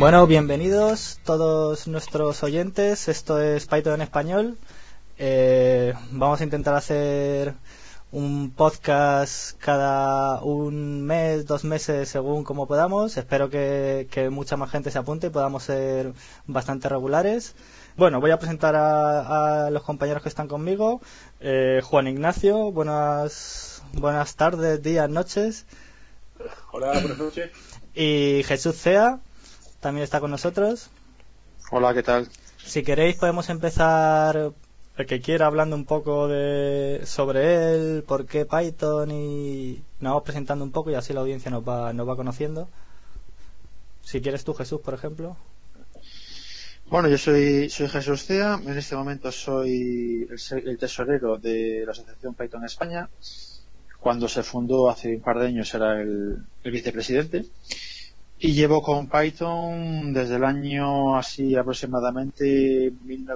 Bueno, bienvenidos todos nuestros oyentes. Esto es Python en español. Vamos a intentar hacer un podcast cada un mes, 2 meses, según como podamos. Espero que mucha más gente se apunte y podamos ser bastante regulares. Bueno, voy a presentar a los compañeros que están conmigo. Juan Ignacio, buenas tardes, días, noches. Hola, buenas noches. Y Jesús Cea también está con nosotros. Hola, ¿qué tal? Si queréis podemos empezar, el que quiera, hablando un poco sobre él, por qué Python, y nos vamos presentando un poco y así la audiencia nos va conociendo. Si quieres tú, Jesús, por ejemplo. Bueno, yo soy Jesús Cea. En este momento soy el tesorero de la Asociación Python España. Cuando se fundó hace un par de años era el vicepresidente. Y llevo con Python desde el año así aproximadamente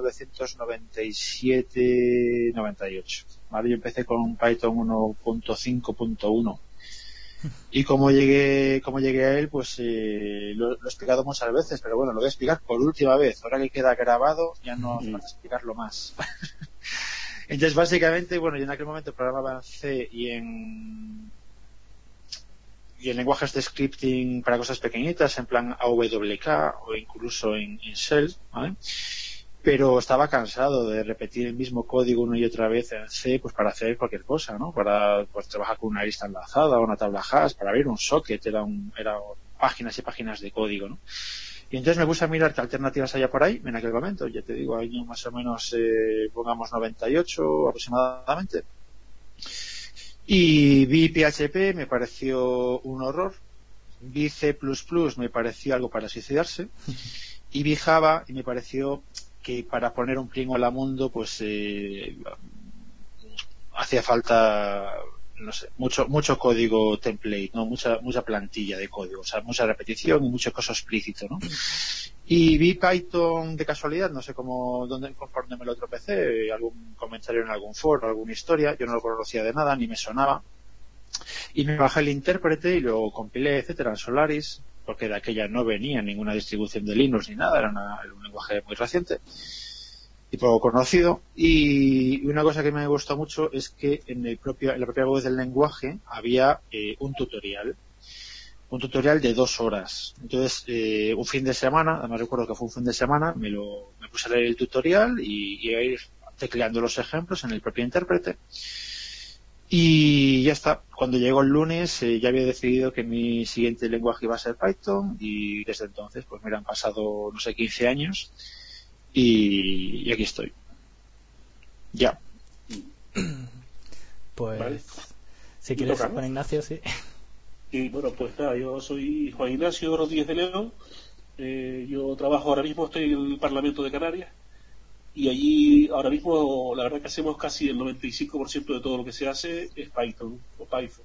1997-98. ¿Vale? Yo empecé con Python 1.5.1. Y como llegué a él, pues lo he explicado muchas veces, pero bueno, lo voy a explicar por última vez. Ahora que queda grabado, ya no hace falta explicarlo más. Entonces, básicamente, bueno, yo en aquel momento programaba en C y en lenguajes de scripting para cosas pequeñitas, en plan AWK o incluso en Shell, ¿vale? Pero estaba cansado de repetir el mismo código una y otra vez en C, pues para hacer cualquier cosa, ¿no? Para pues trabajar con una lista enlazada o una tabla hash, para abrir un socket, era páginas y páginas de código, ¿no? Y entonces me puse a mirar qué alternativas había por ahí en aquel momento, ya te digo, año más o menos, pongamos 98 aproximadamente. Y vi PHP, me pareció un horror. Vi C++, me pareció algo para suicidarse. Y vi Java y me pareció que para poner un Primo al mundo, pues hacía falta, no sé, mucho código template, ¿no? Mucha plantilla de código, o sea, mucha repetición y mucho cosa explícito, ¿no? Y vi Python de casualidad, no sé conforme me lo tropecé, algún comentario en algún foro, alguna historia, yo no lo conocía de nada, ni me sonaba. Y me bajé el intérprete y lo compilé, etcétera, en Solaris, porque de aquella no venía ninguna distribución de Linux ni nada, era un lenguaje muy reciente y poco conocido. Y una cosa que me gustó mucho es que en la propia web del lenguaje había un tutorial de 2 horas. Entonces, un fin de semana, además recuerdo que fue un fin de semana, me puse a leer el tutorial y a ir tecleando los ejemplos en el propio intérprete. Y ya está. Cuando llegó el lunes ya había decidido que mi siguiente lenguaje iba a ser Python, y desde entonces pues me han pasado, no sé, 15 años y aquí estoy. Ya. Pues Vale. si Me quieres, toca, ¿no? Juan Ignacio, sí. Y bueno, pues nada, yo soy Juan Ignacio Rodríguez de León. Yo trabajo ahora mismo, estoy en el Parlamento de Canarias. Y allí ahora mismo la verdad que hacemos casi el 95% de todo lo que se hace es Python o Python.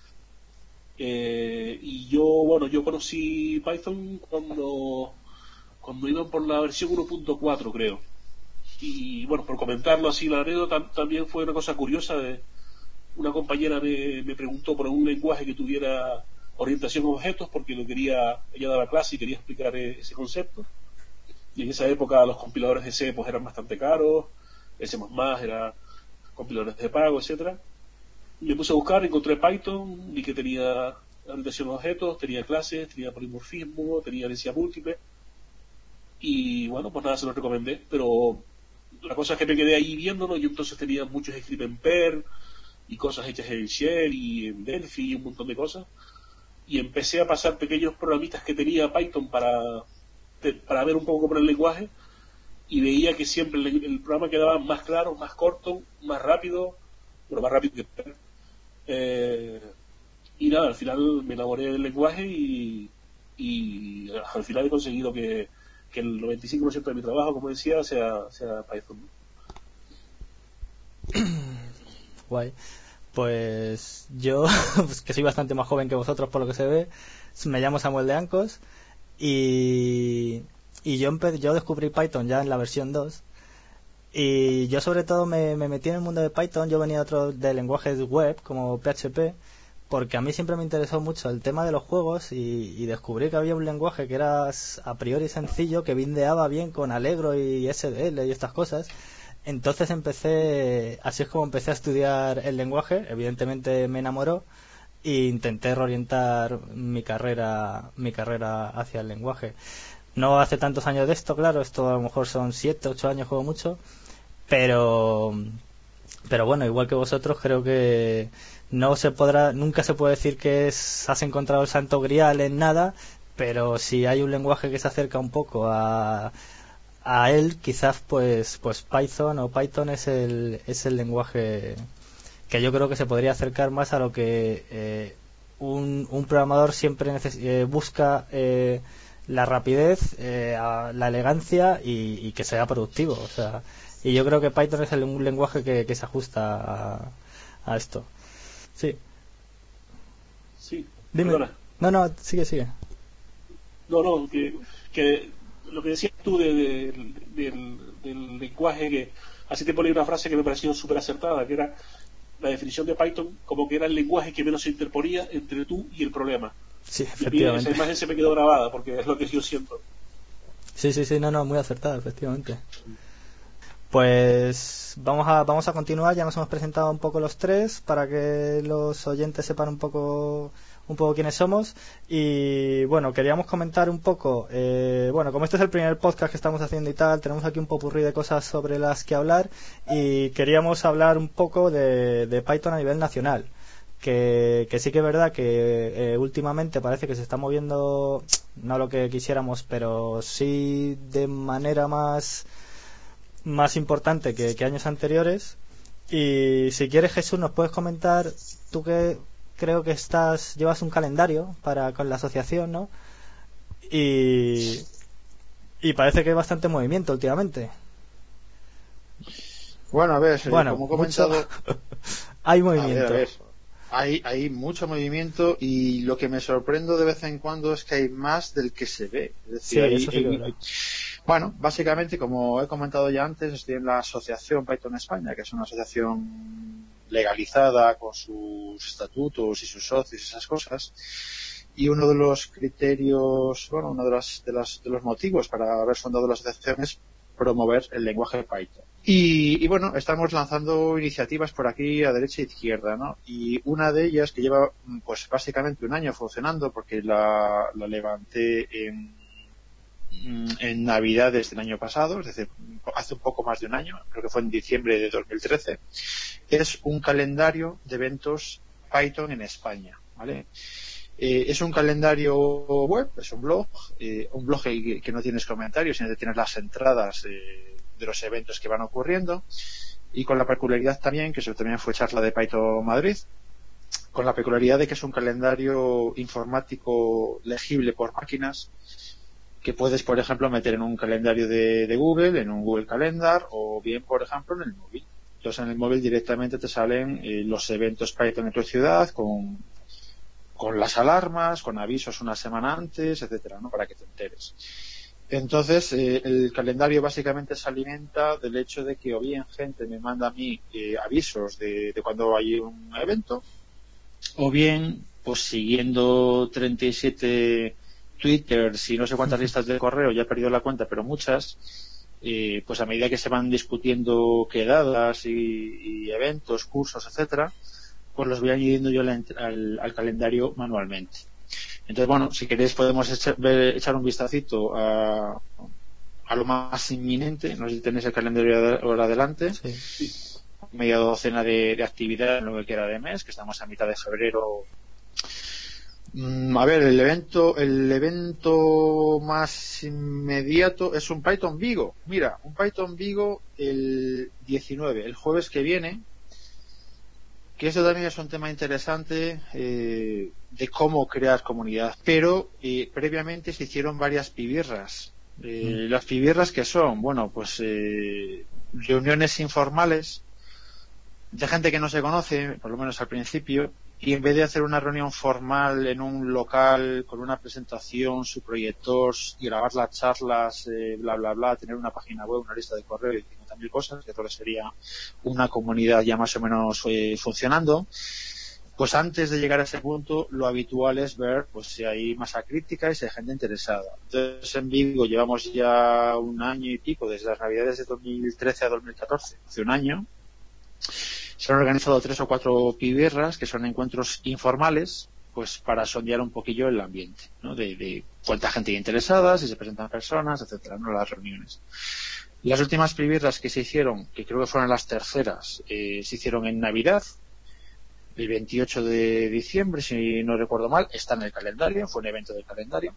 Y yo conocí Python cuando iban por la versión 1.4, creo. Y bueno, por comentarlo así, la anécdota también fue una cosa curiosa. Una compañera me preguntó por un lenguaje que tuviera orientación a objetos, porque ella daba clase y quería explicar ese concepto. Y en esa época los compiladores de C pues eran bastante caros, C++ era compiladores de pago, etcétera. Y me puse a buscar, encontré Python, vi que tenía orientación a objetos, tenía clases, tenía polimorfismo, tenía herencia múltiple. Y bueno, pues nada, se lo recomendé, pero la cosa es que me quedé ahí viéndolo. Yo entonces tenía muchos scripts en Perl y cosas hechas en Shell y en Delphi y un montón de cosas. Y empecé a pasar pequeños programitas que tenía Python para ver un poco cómo era el lenguaje, y veía que siempre el programa quedaba más claro, más corto, más rápido, bueno, más rápido que Perl. Y nada, al final me enamoré del lenguaje y al final he conseguido que el 95% de mi trabajo, como decía, sea Python. Guay. Pues yo, pues que soy bastante más joven que vosotros por lo que se ve, me llamo Samuel de Ancos y yo descubrí Python ya en la versión 2. Y yo sobre todo me metí en el mundo de Python. Yo venía de lenguajes web como PHP, porque a mí siempre me interesó mucho el tema de los juegos y descubrí que había un lenguaje que era a priori sencillo, que bindeaba bien con Allegro y SDL y estas cosas. Entonces así es como empecé a estudiar el lenguaje. Evidentemente me enamoró e intenté reorientar mi carrera hacia el lenguaje. No hace tantos años de esto, claro, esto a lo mejor son 7, 8 años, juego mucho, pero bueno, igual que vosotros, creo que nunca se puede decir que has encontrado el santo grial en nada, pero si hay un lenguaje que se acerca un poco a él, quizás pues Python es el lenguaje que yo creo que se podría acercar más a lo que un programador siempre busca, la rapidez, la elegancia y que sea productivo. O sea, y yo creo que Python es un lenguaje que se ajusta a esto. Sí. Sí, Dime. perdona. No, sigue. No, que lo que decías tú del lenguaje, que hace tiempo leí una frase que me pareció súper acertada, que era la definición de Python como que era el lenguaje que menos se interponía entre tú y el problema. Sí, Y a mí esa efectivamente. imagen se me quedó grabada porque es lo que yo siento. Sí, no, muy acertada, efectivamente. Pues vamos a continuar. Ya nos hemos presentado un poco los tres para que los oyentes sepan un poco quiénes somos. Y bueno, queríamos comentar un poco, bueno, como este es el primer podcast que estamos haciendo y tal, tenemos aquí un popurrí de cosas sobre las que hablar y queríamos hablar un poco de Python a nivel nacional. Que sí que es verdad que últimamente parece que se está moviendo, no lo que quisiéramos, pero sí de manera más importante que años anteriores. Y si quieres, Jesús, nos puedes comentar, tú que creo que llevas un calendario con la asociación, ¿no? Y, y parece que hay bastante movimiento últimamente. Bueno, a ver, Bueno, como he mucho. comentado, Hay a movimiento. ver, hay mucho movimiento y lo que me sorprendo de vez en cuando es que hay más del que se ve. Es Sí, decir, eso sí que es verdad. bueno, básicamente, como he comentado ya antes, estoy en la asociación Python España, que es una asociación legalizada con sus estatutos y sus socios y esas cosas. Y uno de los criterios, bueno, uno de los motivos para haber fundado la asociación es promover el lenguaje Python. Y bueno, estamos lanzando iniciativas por aquí a derecha e izquierda, ¿no? Y una de ellas que lleva, pues básicamente un año funcionando, porque la levanté en Navidades del año pasado, es decir, hace un poco más de un año, creo que fue en diciembre de 2013, es un calendario de eventos Python en España, ¿vale? Es un calendario web, es un blog que no tienes comentarios, sino que tienes las entradas de los eventos que van ocurriendo, y con la peculiaridad también, que eso también fue charla de Python Madrid, con la peculiaridad de que es un calendario informático legible por máquinas, que puedes, por ejemplo, meter en un calendario de Google, en un Google Calendar, o bien, por ejemplo, en el móvil. Entonces, en el móvil directamente te salen los eventos Python en tu ciudad con las alarmas, con avisos una semana antes, etcétera, ¿no? Para que te enteres. Entonces, el calendario básicamente se alimenta del hecho de que o bien gente me manda a mí avisos de cuando hay un evento, o bien, pues siguiendo 37 Twitters y no sé cuántas listas de correo, ya he perdido la cuenta, pero muchas, pues a medida que se van discutiendo quedadas y eventos, cursos, etcétera, pues los voy añadiendo yo al calendario manualmente. Entonces, bueno, si queréis podemos echar un vistacito a lo más inminente. No sé si tenéis el calendario ahora adelante. Sí. Sí. Media docena de actividades en lo que queda de mes, que estamos a mitad de febrero. A ver, el evento más inmediato es un Python Vigo. Mira, un Python Vigo el 19, el jueves que viene, que eso también es un tema interesante de cómo crear comunidad. Pero previamente se hicieron varias pibirras. Las pibirras, que son, bueno, pues reuniones informales de gente que no se conoce, por lo menos al principio, y en vez de hacer una reunión formal en un local con una presentación, su proyector, y grabar las charlas, bla, bla, bla, tener una página web, una lista de correo y 50.000 cosas, que todo sería una comunidad ya más o menos funcionando, pues antes de llegar a ese punto, lo habitual es ver pues si hay masa crítica y si hay gente interesada. Entonces, en Vigo llevamos ya un año y pico, desde las Navidades de 2013 a 2014, hace un año. Se han organizado 3 o 4 pibirras, que son encuentros informales, pues para sondear un poquillo el ambiente, ¿no? De cuánta gente hay interesada, si se presentan personas, etcétera, ¿no? Las reuniones. Las últimas pibirras que se hicieron, que creo que fueron las terceras, se hicieron en Navidad, el 28 de diciembre, si no recuerdo mal, está en el calendario, fue un evento del calendario.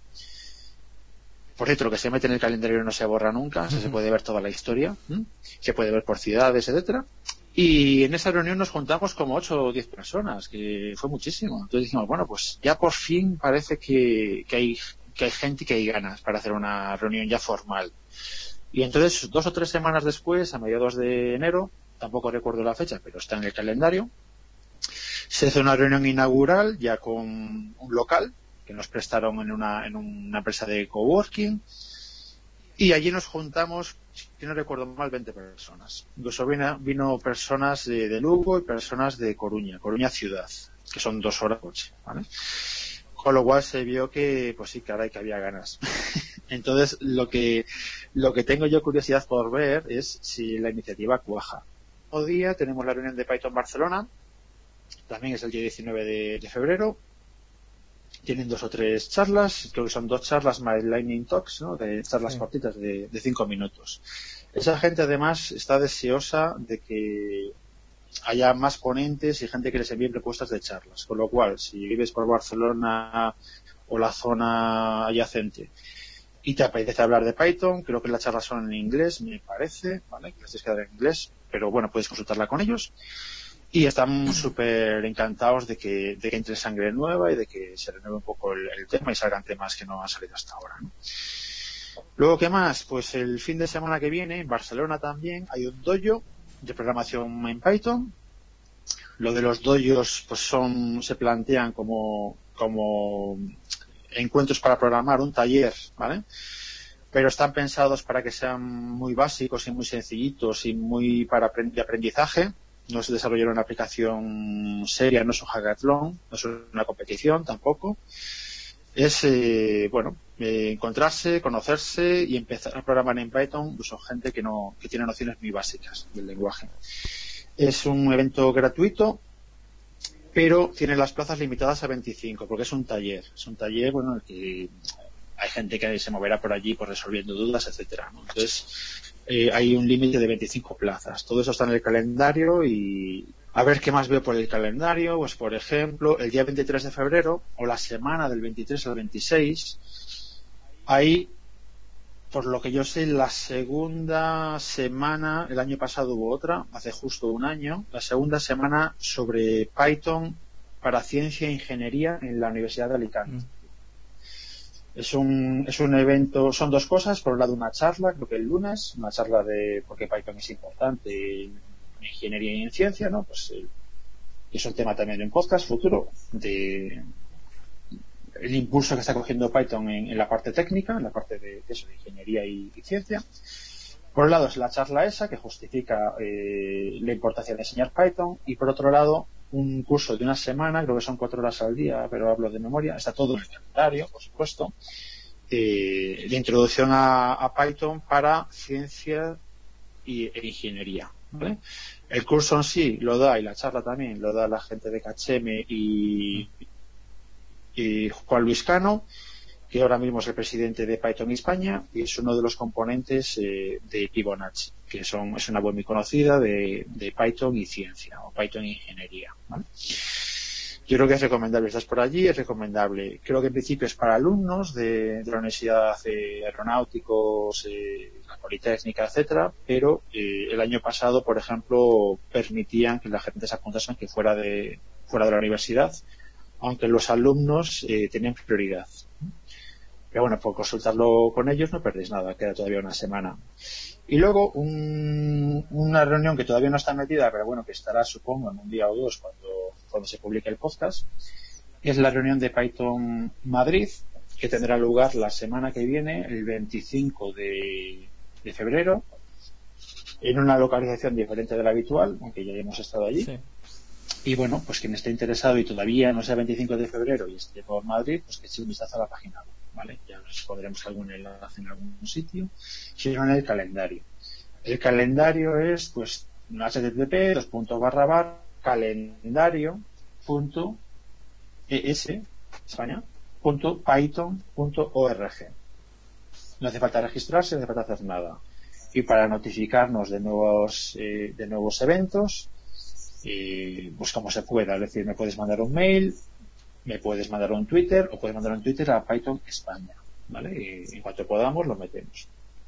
Por cierto, lo que se mete en el calendario no se borra nunca, o sea, se puede ver toda la historia, se puede ver por ciudades, etcétera. Y en esa reunión nos juntamos como 8 o 10 personas, que fue muchísimo. Entonces dijimos, bueno, pues ya por fin parece que hay gente y que hay ganas para hacer una reunión ya formal. Y entonces, 2 o 3 semanas después, a mediados de enero, tampoco recuerdo la fecha, pero está en el calendario, se hizo una reunión inaugural ya con un local que nos prestaron en una empresa de coworking, y allí nos juntamos, si no recuerdo mal, 20 personas. Incluso vino personas de Lugo y personas de Coruña ciudad, que son 2 horas de coche, ¿vale? Con lo cual se vio que, pues sí, caray, que había ganas. Entonces, lo que tengo yo curiosidad por ver es si la iniciativa cuaja. Hoy día tenemos la reunión de Python Barcelona, también es el día 19 de febrero. Tienen 2 o 3 charlas, creo que son 2 charlas más Lightning Talks, ¿no? De charlas cortitas de 5 minutos. Esa gente además está deseosa de que haya más ponentes y gente que les envíe propuestas de charlas, con lo cual, si vives por Barcelona o la zona adyacente y te apetece hablar de Python, creo que las charlas son en inglés, me parece, ¿vale? Que las tienes que dar en inglés, pero bueno, puedes consultarla con ellos. Y están súper encantados de que entre sangre nueva y de que se renueve un poco el tema y salgan temas que no han salido hasta ahora, ¿no? Luego, ¿qué más? Pues el fin de semana que viene, en Barcelona también, hay un dojo de programación en Python. Lo de los dojos pues se plantean como encuentros para programar, un taller, ¿vale? Pero están pensados para que sean muy básicos y muy sencillitos y muy para de aprendizaje. No se desarrolla una aplicación seria, no es un hackathon, no es una competición tampoco. Es, encontrarse, conocerse y empezar a programar en Python, pues son gente que tiene nociones muy básicas del lenguaje. Es un evento gratuito, pero tiene las plazas limitadas a 25, porque es un taller. Es un taller, bueno, en el que hay gente que se moverá por allí pues resolviendo dudas, etcétera, ¿no? Entonces, hay un límite de 25 plazas. Todo eso está en el calendario y a ver qué más veo por el calendario. Pues, por ejemplo, el día 23 de febrero o la semana del 23 al 26, hay, por lo que yo sé, la segunda semana, el año pasado hubo otra, hace justo un año, la segunda semana sobre Python para ciencia e ingeniería en la Universidad de Alicante. Es un evento, son 2 cosas, por un lado una charla, creo que el lunes, una charla porque Python es importante en ingeniería y en ciencia, ¿no? Pues es un tema también de un podcast futuro, de el impulso que está cogiendo Python en la parte técnica, en la parte de ingeniería y ciencia. Por un lado es la charla esa, que justifica la importancia de enseñar Python, y por otro lado, un curso de una semana, creo que son 4 horas al día, pero hablo de memoria, está todo en el calendario, por supuesto, de introducción a Python para ciencia e ingeniería, ¿vale? El curso en sí lo da, y la charla también lo da la gente de Cacheme y Juan Luis Cano, que ahora mismo es el presidente de Python España y es uno de los componentes de Fibonacci, que es una web muy conocida de Python y ciencia, o Python y ingeniería, ¿vale? Yo creo que es recomendable, estás por allí, es recomendable. Creo que en principio es para alumnos de la Universidad de Aeronáuticos, la Politécnica, etcétera, pero el año pasado, por ejemplo, permitían que la gente se apuntase que fuera de la universidad, aunque los alumnos tenían prioridad. Pero bueno, por consultarlo con ellos no perdéis nada, queda todavía una semana. Y luego una reunión que todavía no está metida, pero bueno, que estará, supongo, en un día o 2 cuando se publique el podcast, es la reunión de Python Madrid, que tendrá lugar la semana que viene, el 25 de febrero, en una localización diferente de la habitual, aunque ya hemos estado allí. Sí. Y bueno, pues quien esté interesado y todavía no sea 25 de febrero y esté por Madrid, pues que eche un vistazo a la página web, ¿vale? Ya nos pondremos algún enlace en algún sitio, sino en el calendario. El calendario es, pues, http calendario.es España.python.org. No hace falta registrarse, no hace falta hacer nada. Y para notificarnos de nuevos eventos, pues como se pueda, es decir, me puedes mandar un mail, me puedes mandar un Twitter o puedes mandar un Twitter a Python España, ¿vale? Y en cuanto podamos lo metemos.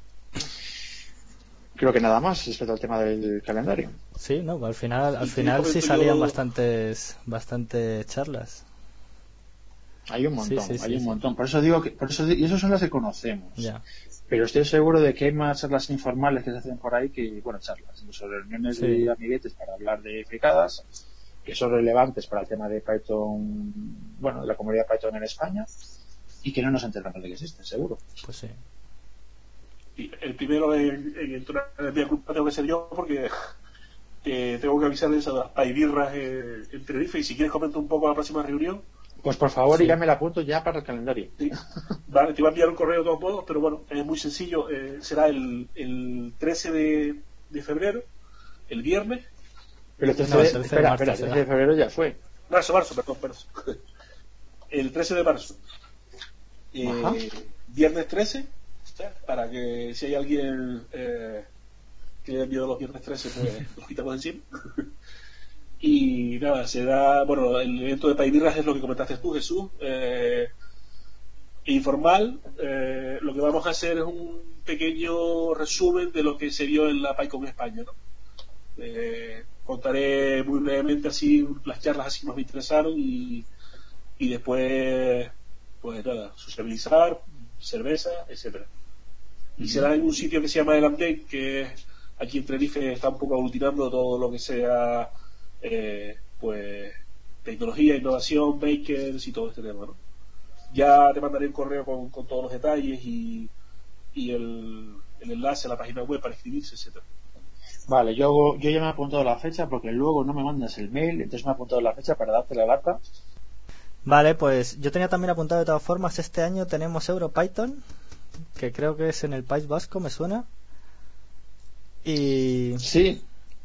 Creo que nada más respecto al tema del calendario. Sí, no, al Y te final sí comento salían yo, bastantes charlas. Hay un Sí, montón, sí, hay sí, un sí. montón. Y esas son las que conocemos. Ya. Pero estoy seguro de que hay más charlas informales que se hacen por ahí que, bueno, charlas, incluso reuniones Sí. de amiguetes para hablar de fricadas, que son relevantes para el tema de Python, bueno, de la comunidad Python en España, y que no nos enteramos de que existen, seguro. Pues sí. y el primero en entrar en mi culpa tengo que ser yo, porque tengo que avisar de esas paibirras en Tenerife, y si quieres comento un poco la próxima reunión. Pues por favor, y ya Sí. me la apunto ya para el calendario. Sí. Vale, te voy a enviar un correo de todos modos, pero bueno, es muy sencillo. Será el 13 de febrero, el viernes. Pero el 13 No, de, el 13 de espera, marzo el 13 de será. febrero ya fue. Perdón. El 13 de marzo. Ajá. Viernes 13, para que si hay alguien que le da miedo los viernes 13, pues los quitamos encima. Y nada, se da, bueno, el evento de Paibirras es lo que comentaste tú, Jesús, informal. Lo que vamos a hacer es un pequeño resumen de lo que se vio en la PyCon España, ¿no? Contaré muy brevemente así las charlas así que nos interesaron, y después, pues nada, sociabilizar, cerveza, etcétera. Y será en un sitio que se llama El Ambiente, que aquí en Tenerife está un poco aglutinando todo lo que sea, pues, tecnología, innovación, bakers y todo este tema, ¿no? Ya te mandaré un correo con todos los detalles y el enlace a la página web para inscribirse, etcétera. Vale, yo ya me he apuntado la fecha porque luego no me mandas el mail, entonces me he apuntado la fecha para darte la lata. Vale, pues yo tenía también apuntado de todas formas, este año tenemos EuroPython, que creo que es en el País Vasco, me suena. Y, Sí,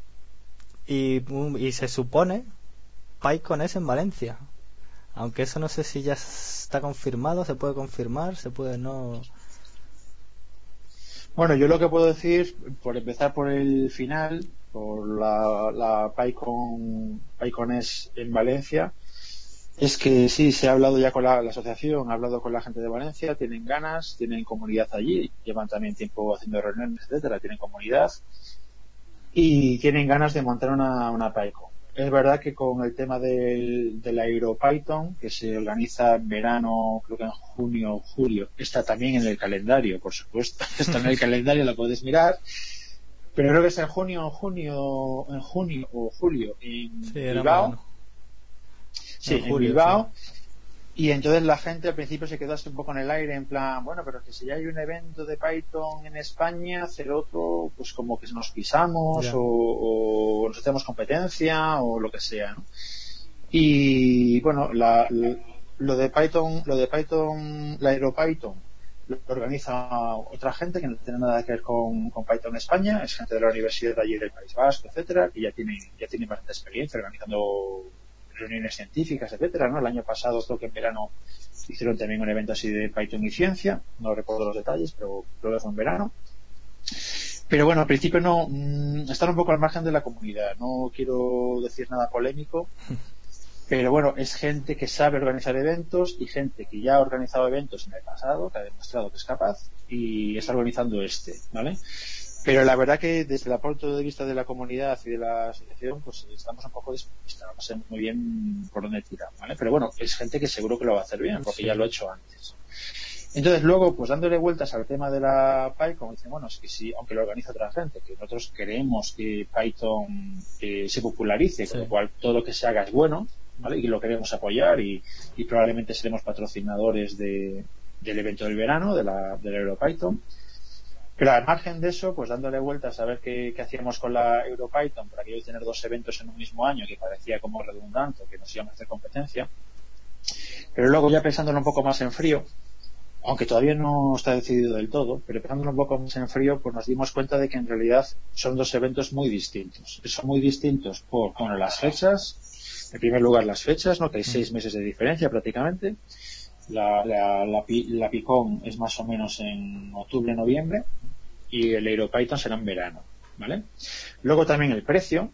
y se supone PyCon es en Valencia. Aunque eso no sé si ya está confirmado, se puede confirmar, se puede no. bueno, yo lo que puedo decir, por empezar por el final, por la PyCon es en Valencia, es que sí, se ha hablado ya con la asociación, ha hablado con la gente de Valencia, tienen ganas, tienen comunidad allí, llevan también tiempo haciendo reuniones, etcétera, tienen comunidad y tienen ganas de montar una PyCon. Es verdad que con el tema de la EuroPython, que se organiza en verano, creo que en junio o julio, está también en el calendario, por supuesto, está en el calendario, lo puedes mirar, pero creo que es en junio o julio Sí, en era en Bilbao, verano. En sí, en julio, sí. Bilbao, y entonces la gente al principio se quedó así un poco en el aire, en plan, bueno, pero que si ya hay un evento de Python en España, hacer otro, pues como que nos pisamos Ya. o nos hacemos competencia o lo que sea, ¿no? Y bueno, lo de Python, la AeroPython, lo organiza otra gente que no tiene nada que ver con Python España, es gente de la universidad de allí del País Vasco, etcétera, que ya tiene bastante experiencia organizando reuniones científicas, etcétera, ¿no? El año pasado, creo que en verano, hicieron también un evento así de Python y ciencia, no recuerdo los detalles, pero creo que fue en verano. Pero bueno, al principio no, están un poco al margen de la comunidad, no quiero decir nada polémico, pero bueno, es gente que sabe organizar eventos y gente que ya ha organizado eventos en el pasado, que ha demostrado que es capaz y está organizando este, ¿vale? Pero la verdad que desde el punto de vista de la comunidad y de la asociación, pues estamos un poco despistados, no sé muy bien por dónde tirar, ¿vale? Pero bueno, es gente que seguro que lo va a hacer bien, porque ya Sí. lo ha hecho antes. Entonces luego, pues dándole vueltas al tema de la PyCon, dicen, bueno, es que sí, aunque lo organiza otra gente, que nosotros queremos que Python se popularice, con lo Sí. cual todo lo que se haga es bueno, ¿vale? Y lo queremos apoyar y probablemente seremos patrocinadores del evento del verano, de la EuroPython. Pero al margen de eso, pues dándole vueltas a ver qué hacíamos con la EuroPython para aquello de tener dos eventos en un mismo año, que parecía como redundante, que nos íbamos a hacer competencia. Pero luego ya pensándolo un poco más en frío, aunque todavía no está decidido del todo, pero pensándolo un poco más en frío, pues nos dimos cuenta de que en realidad son dos eventos muy distintos. Son muy distintos por, bueno, las fechas. En primer lugar, las fechas, ¿no? Que hay 6 meses de diferencia prácticamente. La Picon es más o menos en octubre-noviembre y el EuroPython será en verano, ¿vale? Luego también el precio,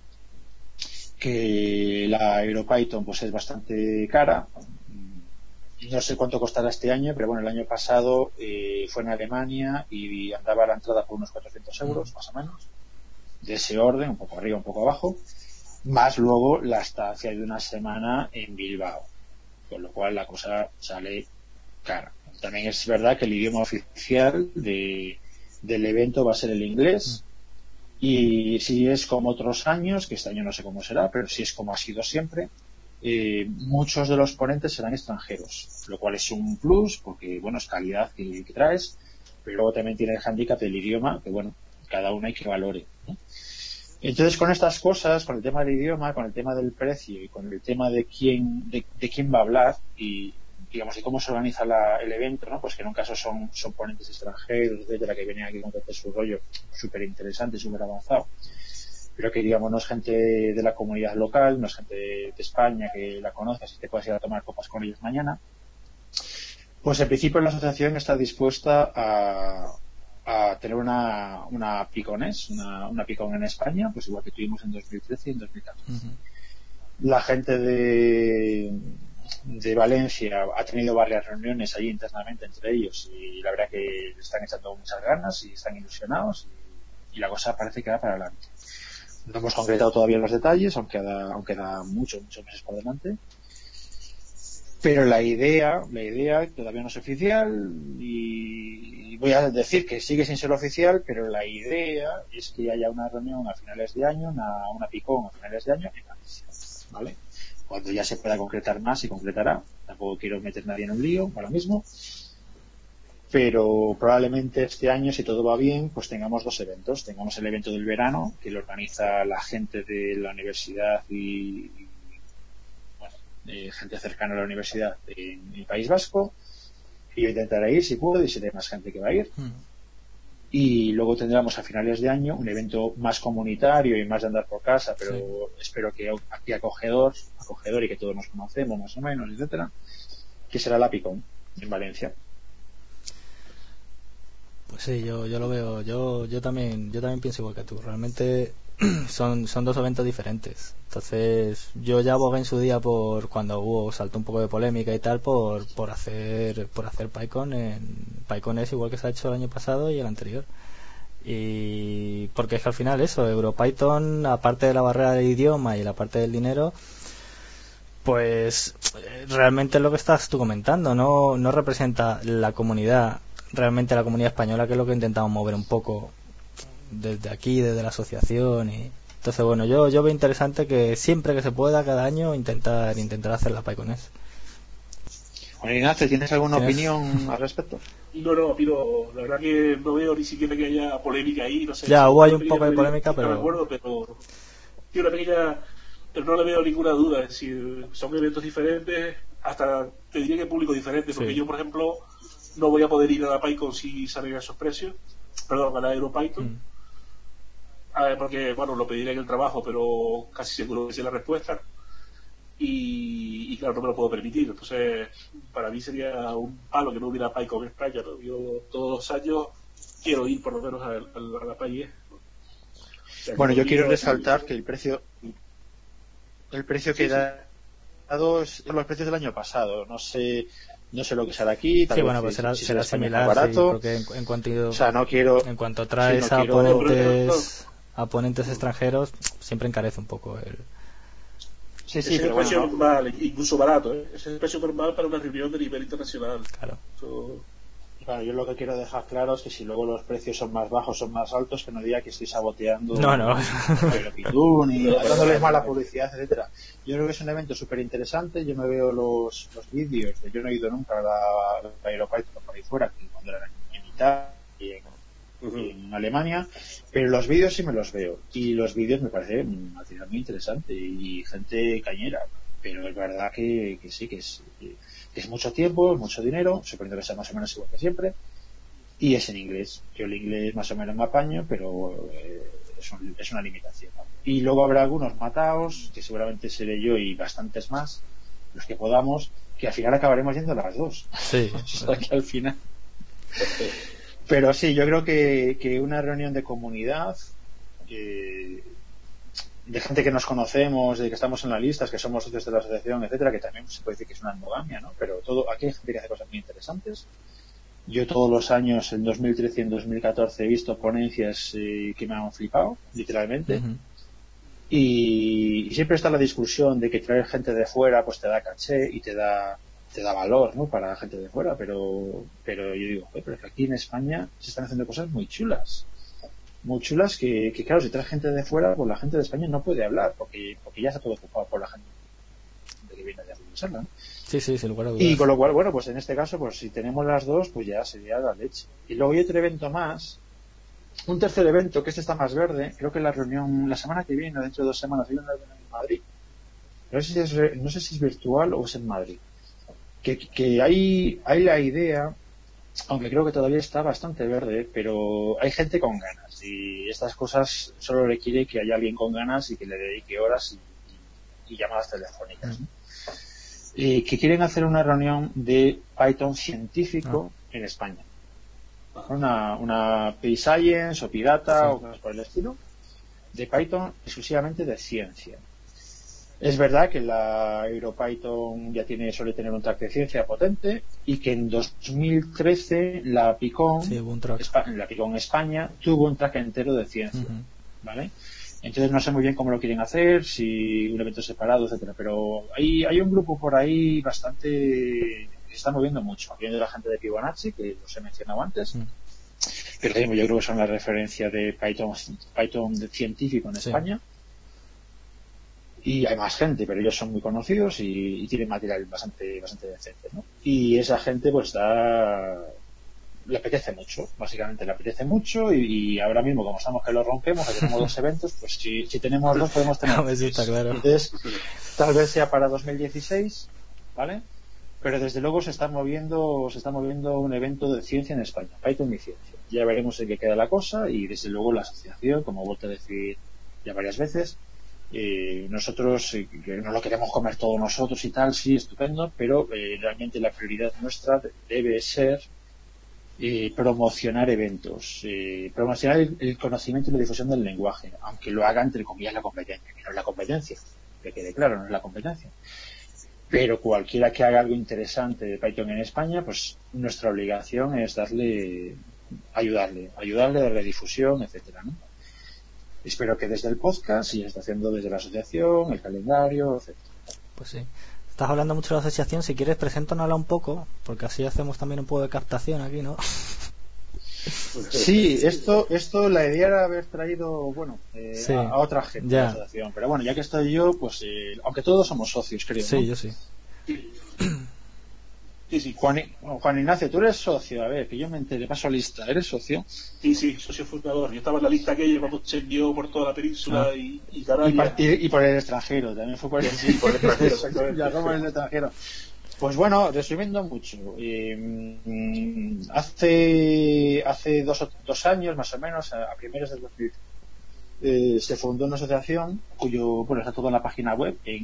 que la EuroPython pues es bastante cara. No sé cuánto costará este año, pero bueno, el año pasado fue en Alemania y andaba la entrada por unos 400 euros, más o menos, de ese orden, un poco arriba, un poco abajo, más luego la estancia de una semana en Bilbao, con lo cual la cosa sale cara. También es verdad que el idioma oficial del evento va a ser el inglés, y si es como otros años, que este año no sé cómo será, pero si es como ha sido siempre, muchos de los ponentes serán extranjeros, lo cual es un plus porque, bueno, es calidad que traes, pero luego también tiene el hándicap del idioma, que bueno, cada uno hay que valore, ¿no? Entonces, con estas cosas, con el tema del idioma, con el tema del precio y con el tema de quién va a hablar y, digamos, de cómo se organiza el evento, ¿no? Pues que en un caso son ponentes extranjeros, etcétera, que vienen aquí con todo su rollo súper interesante, súper avanzado, pero que, digamos, no es gente de la comunidad local, no es gente de España que la conozcas y te puedes ir a tomar copas con ellos mañana. Pues en principio la asociación está dispuesta a tener una Picones, una Picon en España, pues igual que tuvimos en 2013 y en 2014. La gente de Valencia ha tenido varias reuniones ahí internamente entre ellos y la verdad que le están echando muchas ganas y están ilusionados y la cosa parece que va para adelante. No hemos concretado todavía los detalles, aunque queda muchos meses por delante. Pero la idea todavía no es oficial y voy a decir que sigue sin ser oficial, pero la idea es que haya una reunión a finales de año, una Picon a finales de año en Galicia, ¿vale? Cuando ya se pueda concretar más, se concretará. Tampoco quiero meter a nadie en un lío ahora mismo, pero probablemente este año, si todo va bien, pues tengamos dos eventos. Tengamos el evento del verano, que lo organiza la gente de la universidad y gente cercana a la universidad en el País Vasco, y yo intentaré ir si puedo y seré más gente que va a ir. Y luego tendremos a finales de año un evento más comunitario y más de andar por casa, pero espero que aquí acogedor y que todos nos conocemos más o menos, etcétera, que será la Picon en Valencia. Pues sí, yo lo veo, yo también pienso igual que tú. Realmente son dos eventos diferentes. Entonces, yo ya abogué en su día por cuando saltó un poco de polémica y tal por hacer PyCon en PyCon es igual que se ha hecho el año pasado y el anterior. Y porque es que al final eso, EuroPython, aparte de la barrera del idioma y la parte del dinero, pues realmente es lo que estás tú comentando, no representa la comunidad, realmente la comunidad española, que es lo que intentamos mover un poco desde aquí, desde la asociación. Y entonces, bueno, yo veo interesante que siempre que se pueda, cada año, intentar hacer la PyCones. Bueno, Ignacio, ¿tienes alguna opinión al respecto? No, pero la verdad que no veo ni siquiera que haya polémica ahí, no sé. Ya, Si hubo ahí una un pequeña poco de polémica, no pero... recuerdo, pero sí, una pequeña, pero no le veo ninguna duda. Es decir, son eventos diferentes, hasta te diría que público diferente, porque yo, por ejemplo, no voy a poder ir a la PyCon si salen esos precios, perdón, a la EuroPython, porque, bueno, lo pediré en el trabajo, pero casi seguro que sea la respuesta. Y claro, no me lo puedo permitir. Entonces, para mí sería un palo que no hubiera PyCon en España, ¿no? Yo todos los años quiero ir por lo menos a la PyE. O sea, Bueno, yo quiero niños resaltar que el precio que he dado son los precios del año pasado. No sé lo que será aquí, tal Sí, vez bueno, pues si será será España es más similar, sí, barato. porque O sea, no quiero... en cuanto Sí, traes no quiero... a ponentes extranjeros, siempre encarece un poco el... Sí, ese es el pero bueno, precio no... normal, incluso barato, ¿eh? Ese es el precio normal para una reunión de nivel internacional. Claro. Claro, yo lo que quiero dejar claro es que si luego los precios son más bajos, son más altos, que no diga que estoy saboteando No. Aeropitun y dándoles mala publicidad, etcétera. Yo creo que es un evento súper interesante. Yo me veo los vídeos, yo no he ido nunca a la Aeropython por ahí fuera, que cuando era en Italia en Alemania, pero los vídeos sí me los veo, y los vídeos me parece un material muy interesante y gente cañera, pero es verdad que sí, que es mucho tiempo, es mucho dinero, suponiendo que sea más o menos igual que siempre, y es en inglés. Yo el inglés más o menos me apaño, pero es una limitación, ¿no? Y luego habrá algunos mataos, que seguramente seré yo y bastantes más, los que podamos, que al final acabaremos yendo las dos. Sí. O sea que al final. Pero sí, yo creo que una reunión de comunidad, de gente que nos conocemos, de que estamos en las listas, que somos socios de la asociación, etcétera, que también se puede decir que es una endogamia, ¿no? Pero aquí hay gente que hace cosas muy interesantes. Yo todos los años, en 2013 y en 2014, he visto ponencias que me han flipado, literalmente. Y siempre está la discusión de que traer gente de fuera pues te da caché y te da valor, ¿no? Para la gente de fuera, pero yo digo, pero es que aquí en España se están haciendo cosas muy chulas que claro, si traes gente de fuera, pues la gente de España no puede hablar porque ya está todo ocupado por la gente que viene de Bruselas, ¿no? Sí, sin lugar a dudas. Y con lo cual, bueno, pues en este caso, pues si tenemos las dos, pues ya sería la leche. Y luego hay otro evento más, un tercer evento, que este está más verde, creo que la reunión, la semana que viene, dentro de 2 semanas, hay una reunión en Madrid. No sé si es virtual o es en Madrid. Que hay la idea, aunque creo que todavía está bastante verde, pero hay gente con ganas. Y estas cosas solo requiere que haya alguien con ganas y que le dedique horas y llamadas telefónicas, ¿no? Que quieren hacer una reunión de Python científico en España. Una Science o Pidata o cosas por el estilo, de Python exclusivamente de ciencia. Es verdad que la EuroPython ya suele tener un track de ciencia potente y que en 2013 la Picon España tuvo un track entero de ciencia, ¿vale? Entonces no sé muy bien cómo lo quieren hacer, si un evento separado, etcétera, pero hay un grupo por ahí bastante que se está moviendo mucho. Viene de la gente de Fibonacci, que los he mencionado antes, pero yo creo que son la referencia de Python de científico en España. Y hay más gente, pero ellos son muy conocidos y tienen material bastante decente, ¿no? Y esa gente pues le apetece mucho, básicamente le apetece mucho y ahora mismo como estamos que lo rompemos, que tenemos 2 eventos, pues si tenemos 2 podemos tener 3. Está claro. Entonces, tal vez sea para 2016, ¿vale? Pero desde luego se está moviendo un evento de ciencia en España, Python y ciencia. Ya veremos en qué queda la cosa y desde luego la asociación, como he vuelto a decir ya varias veces, nosotros que no lo queremos comer todos nosotros y tal, sí, estupendo, pero realmente la prioridad nuestra debe ser promocionar eventos, promocionar el conocimiento y la difusión del lenguaje, aunque lo haga entre comillas la competencia, que no es la competencia, que quede claro, no es la competencia. Pero cualquiera que haga algo interesante de Python en España, pues nuestra obligación es ayudarle, darle difusión, etcétera, ¿no? Espero que desde el podcast y está haciendo desde la asociación, el calendario, etcétera. Pues sí. Estás hablando mucho de la asociación, si quieres preséntanosla un poco, porque así hacemos también un poco de captación aquí, ¿no? Sí, esto la idea era haber traído, a otra gente de la asociación, pero bueno, ya que estoy yo, pues aunque todos somos socios, creo, sí, ¿no? Yo sí. Sí. Juan Ignacio, tú eres socio, a ver, que yo me enteré, paso lista, ¿eres socio? Sí, socio fundador. Yo estaba en la lista aquella cuando se envió por toda la península y Canarias. Y por el extranjero, también fue por el, sí, por el extranjero. Ya como el extranjero. Pues bueno, resumiendo mucho, hace 2 años más o menos, a primeros del 2000, se fundó una asociación cuyo, está todo en la página web, en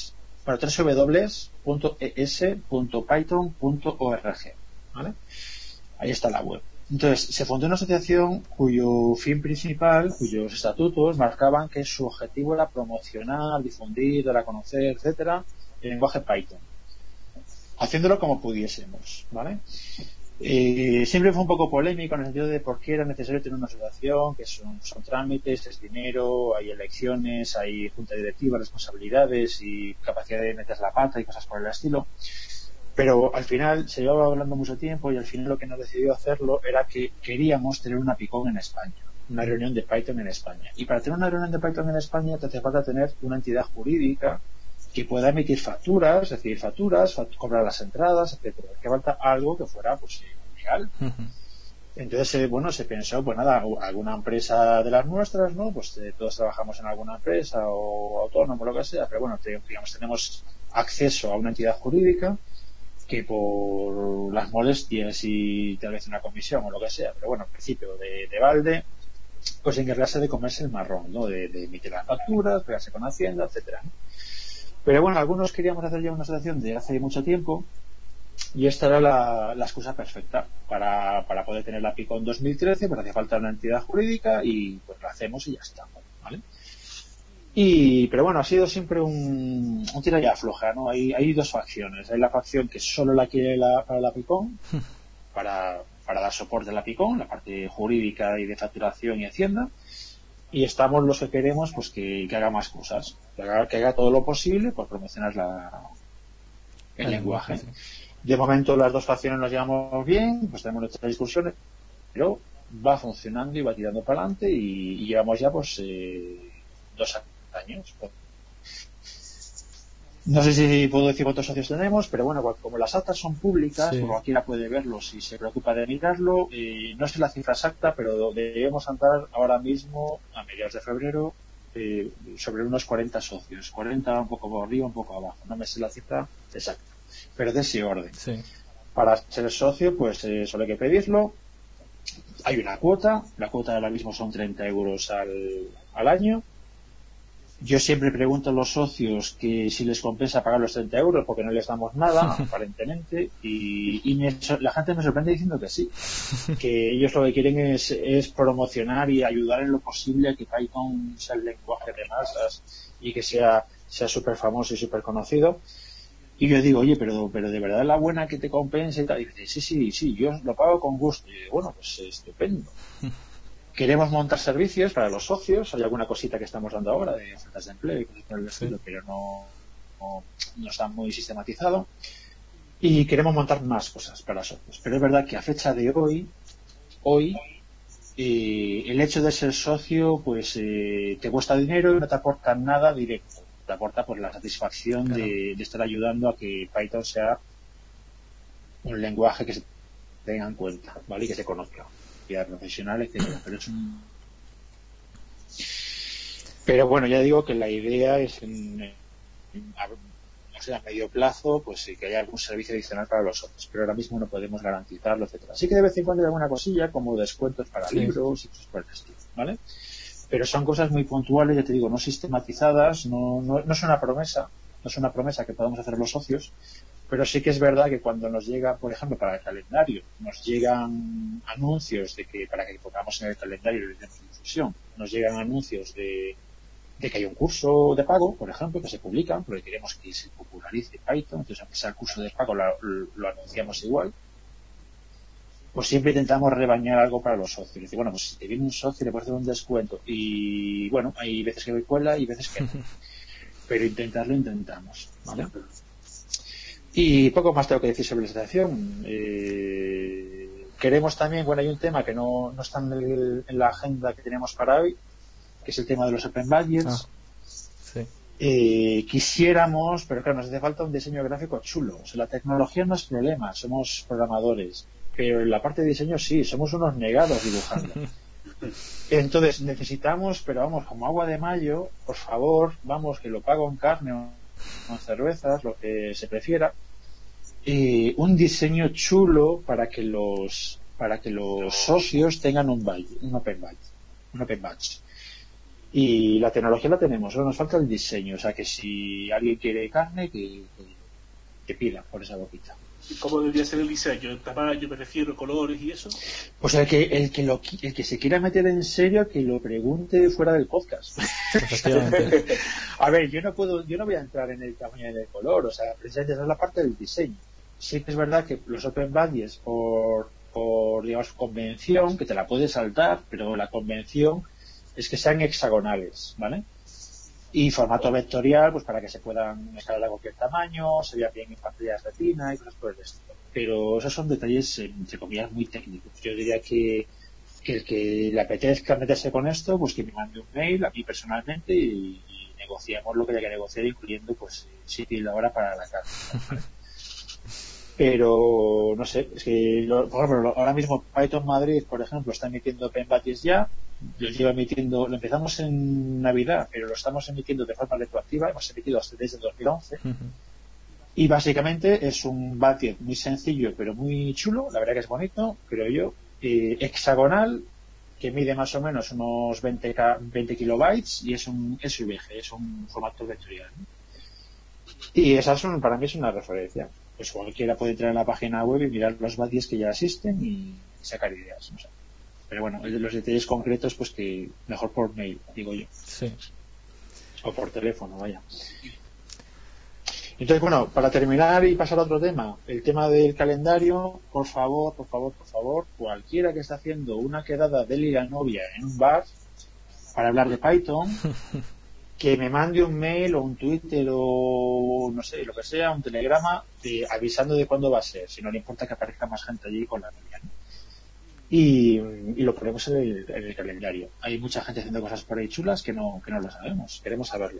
www.es.python.org, ¿vale? Ahí está la web. Entonces, se fundó una asociación cuyo fin principal, cuyos estatutos marcaban que su objetivo era promocionar, difundir, dar a conocer, etcétera, el lenguaje Python, haciéndolo como pudiésemos, ¿vale? Siempre fue un poco polémico en el sentido de por qué era necesario tener una asociación, que son trámites, es dinero, hay elecciones, hay junta directiva, responsabilidades y capacidad de meter la pata y cosas por el estilo. Pero al final se llevaba hablando mucho tiempo y al final lo que nos decidió hacerlo era que queríamos tener una Picon en España, una reunión de Python en España. Y para tener una reunión de Python en España te hace falta tener una entidad jurídica que pueda emitir facturas, recibir facturas, cobrar las entradas, etcétera. Que falta algo que fuera legal. Entonces, bueno, se pensó, pues nada, alguna empresa de las nuestras, ¿no? Pues todos trabajamos en alguna empresa o autónomo, lo que sea, pero bueno, digamos, tenemos acceso a una entidad jurídica que por las molestias y tal vez una comisión o lo que sea, pero bueno, en principio de balde, pues encargarse de comerse el marrón, ¿no? De emitir las facturas, pegarse con Hacienda, etcétera, ¿no? Pero bueno, algunos queríamos hacer ya una asociación de hace mucho tiempo y esta era la excusa perfecta para poder tener la PICO en 2013, pues hacía falta una entidad jurídica y pues la hacemos y ya está, ¿vale? Pero bueno, ha sido siempre un tira y afloja, ¿no? Hay dos facciones. Hay la facción que solo la quiere para la PICON, para dar soporte a la PICON, la parte jurídica y de facturación y hacienda. Y estamos los que queremos pues que haga más cosas, que haga todo lo posible por promocionar el lenguaje. Sí. De momento las dos facciones nos llevamos bien, pues tenemos nuestras discusiones, pero va funcionando y va tirando para adelante y llevamos ya pues 2 años. No sé si puedo decir cuántos socios tenemos, pero bueno, como las actas son públicas, sí, cualquiera puede verlo si se preocupa de mirarlo. No sé la cifra exacta, pero debemos andar ahora mismo, a mediados de febrero, sobre unos 40 socios. 40 un poco arriba, un poco abajo. No me sé la cifra exacta, pero de ese orden. Sí. Para ser socio, pues solo hay que pedirlo. Hay una cuota. La cuota ahora mismo son 30 euros al año. Yo siempre pregunto a los socios que si les compensa pagar los 30 euros porque no les damos nada, aparentemente, y la gente me sorprende diciendo que sí, que ellos lo que quieren es promocionar y ayudar en lo posible a que Python sea el lenguaje de masas y que sea súper famoso y súper conocido. Y yo digo, oye, pero de verdad la buena que te compensa y tal. Y dice, sí, yo lo pago con gusto. Y digo, bueno, pues estupendo. Queremos montar servicios para los socios. Hay alguna cosita que estamos dando ahora de ofertas de empleo y cosas por el estilo, pero no está muy sistematizado. Y queremos montar más cosas para los socios. Pero es verdad que a fecha de hoy el hecho de ser socio pues te cuesta dinero y no te aporta nada directo. Te aporta pues la satisfacción, claro, de estar ayudando a que Python sea un lenguaje que se tenga en cuenta, ¿vale? Y que se conozca. Profesionales, etcétera, pero bueno, ya digo que la idea es no sé, a medio plazo pues que haya algún servicio adicional para los otros, pero ahora mismo no podemos garantizarlo, etcétera. Así que de vez en cuando hay alguna cosilla como descuentos para libros y cosas por el estilo, ¿vale? Pero son cosas muy puntuales, ya te digo, no sistematizadas, no es una promesa, que podamos hacer los socios, pero sí que es verdad que cuando nos llega, por ejemplo, para el calendario, nos llegan anuncios de que para que pongamos en el calendario y le demos difusión, nos llegan anuncios de que hay un curso de pago, por ejemplo, que se publican, porque queremos que se popularice Python, entonces aunque sea el curso de pago lo anunciamos igual, pues siempre intentamos rebañar algo para los socios. Dice, bueno, pues si te viene un socio le puedes hacer un descuento y bueno, hay veces que me cuela y veces que no, pero intentarlo intentamos, ¿vale? Y poco más tengo que decir sobre la asociación. Queremos también, bueno, hay un tema que no está en la agenda que tenemos para hoy, que es el tema de los Open Budgets. Sí. Quisiéramos, pero claro, nos hace falta un diseño gráfico chulo. O sea, la tecnología no es problema, somos programadores, pero en la parte de diseño sí, somos unos negados dibujando. Entonces necesitamos, pero vamos, como agua de mayo, por favor, vamos, que lo pago en carne o en cervezas, lo que se prefiera, un diseño chulo para que los socios tengan un Open Badge. Y la tecnología la tenemos, solo nos falta el diseño, o sea que si alguien quiere carne, que pida por esa boquita. ¿Cómo debería ser el diseño? ¿El tamaño, me refiero, colores y eso? Pues el que se quiera meter en serio, que lo pregunte fuera del podcast. A ver, yo no voy a entrar en el tamaño y en el color, o sea, precisamente esa es la parte del diseño. Sí que es verdad que los Open Badges por digamos, convención, que te la puedes saltar, pero la convención es que sean hexagonales, ¿vale? Y formato vectorial, pues para que se puedan escalar a cualquier tamaño, se vea bien en pantallas retina y cosas por el estilo. Pero esos son detalles, entre comillas, muy técnicos. Yo diría que el que le apetezca meterse con esto, pues que me mande un mail a mí personalmente y negociamos lo que haya que negociar, incluyendo pues sitio y la hora para la carta, ¿vale? pero no sé, es que por ejemplo ahora mismo Python Madrid, por ejemplo, está emitiendo Penbatis ya, lo lleva emitiendo, lo empezamos en Navidad, pero lo estamos emitiendo de forma retroactiva, hemos emitido hasta desde 2011. Y básicamente es un Batis muy sencillo pero muy chulo, la verdad que es bonito, creo yo, hexagonal, que mide más o menos unos 20 kilobytes y es un SVG, es un formato vectorial, ¿no? Y esas son, para mí es una referencia. Pues cualquiera puede entrar en la página web y mirar los Batis que ya existen y sacar ideas, no sé. Pero bueno, los detalles concretos, pues que mejor por mail, digo yo. Sí. O por teléfono, vaya. Entonces, bueno, para terminar y pasar a otro tema, el tema del calendario, por favor, cualquiera que está haciendo una quedada de liga novia en un bar para hablar de Python, que me mande un mail o un Twitter o no sé, lo que sea, un telegrama avisando de cuándo va a ser, si no le importa que aparezca más gente allí con la novia, ¿no? Y lo ponemos en el calendario. Hay mucha gente haciendo cosas por ahí chulas que no lo sabemos, queremos saberlo.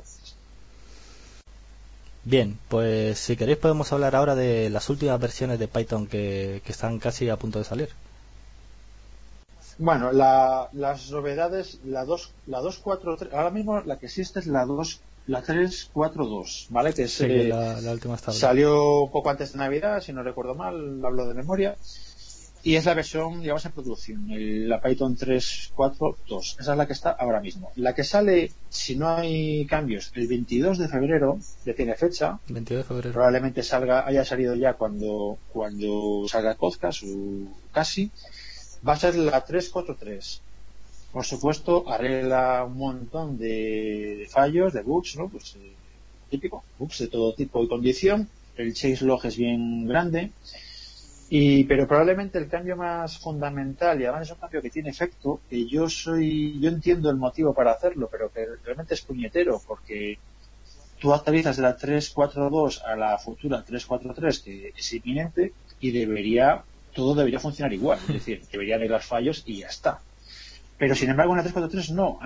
Bien, pues si queréis podemos hablar ahora de las últimas versiones de Python que están casi a punto de salir. Bueno, las novedades, la 2.4.3, ahora mismo la que existe es la 3.4.2, ¿vale? Que es, Sí, que la última estable. salió un poco antes de Navidad, si no recuerdo mal, hablo de memoria, y es la versión, digamos, en producción, la Python 3.4.2. Esa es la que está ahora mismo. La que sale, si no hay cambios, el 22 de febrero, ya tiene fecha. 22 de febrero. Probablemente haya salido ya cuando salga el podcast, o casi. Va a ser la 3.4.3. Por supuesto, arregla un montón de fallos, de bugs, ¿no? Pues típico, bugs de todo tipo y condición. El changelog es bien grande. Pero probablemente el cambio más fundamental, y además es un cambio que tiene efecto, que yo entiendo el motivo para hacerlo, pero que realmente es puñetero, porque tú actualizas de la 3.4.2 a la futura 3.4.3, que es inminente, y todo debería funcionar igual, es decir, debería arreglar fallos y ya está. Pero sin embargo en la 3.4.3 no,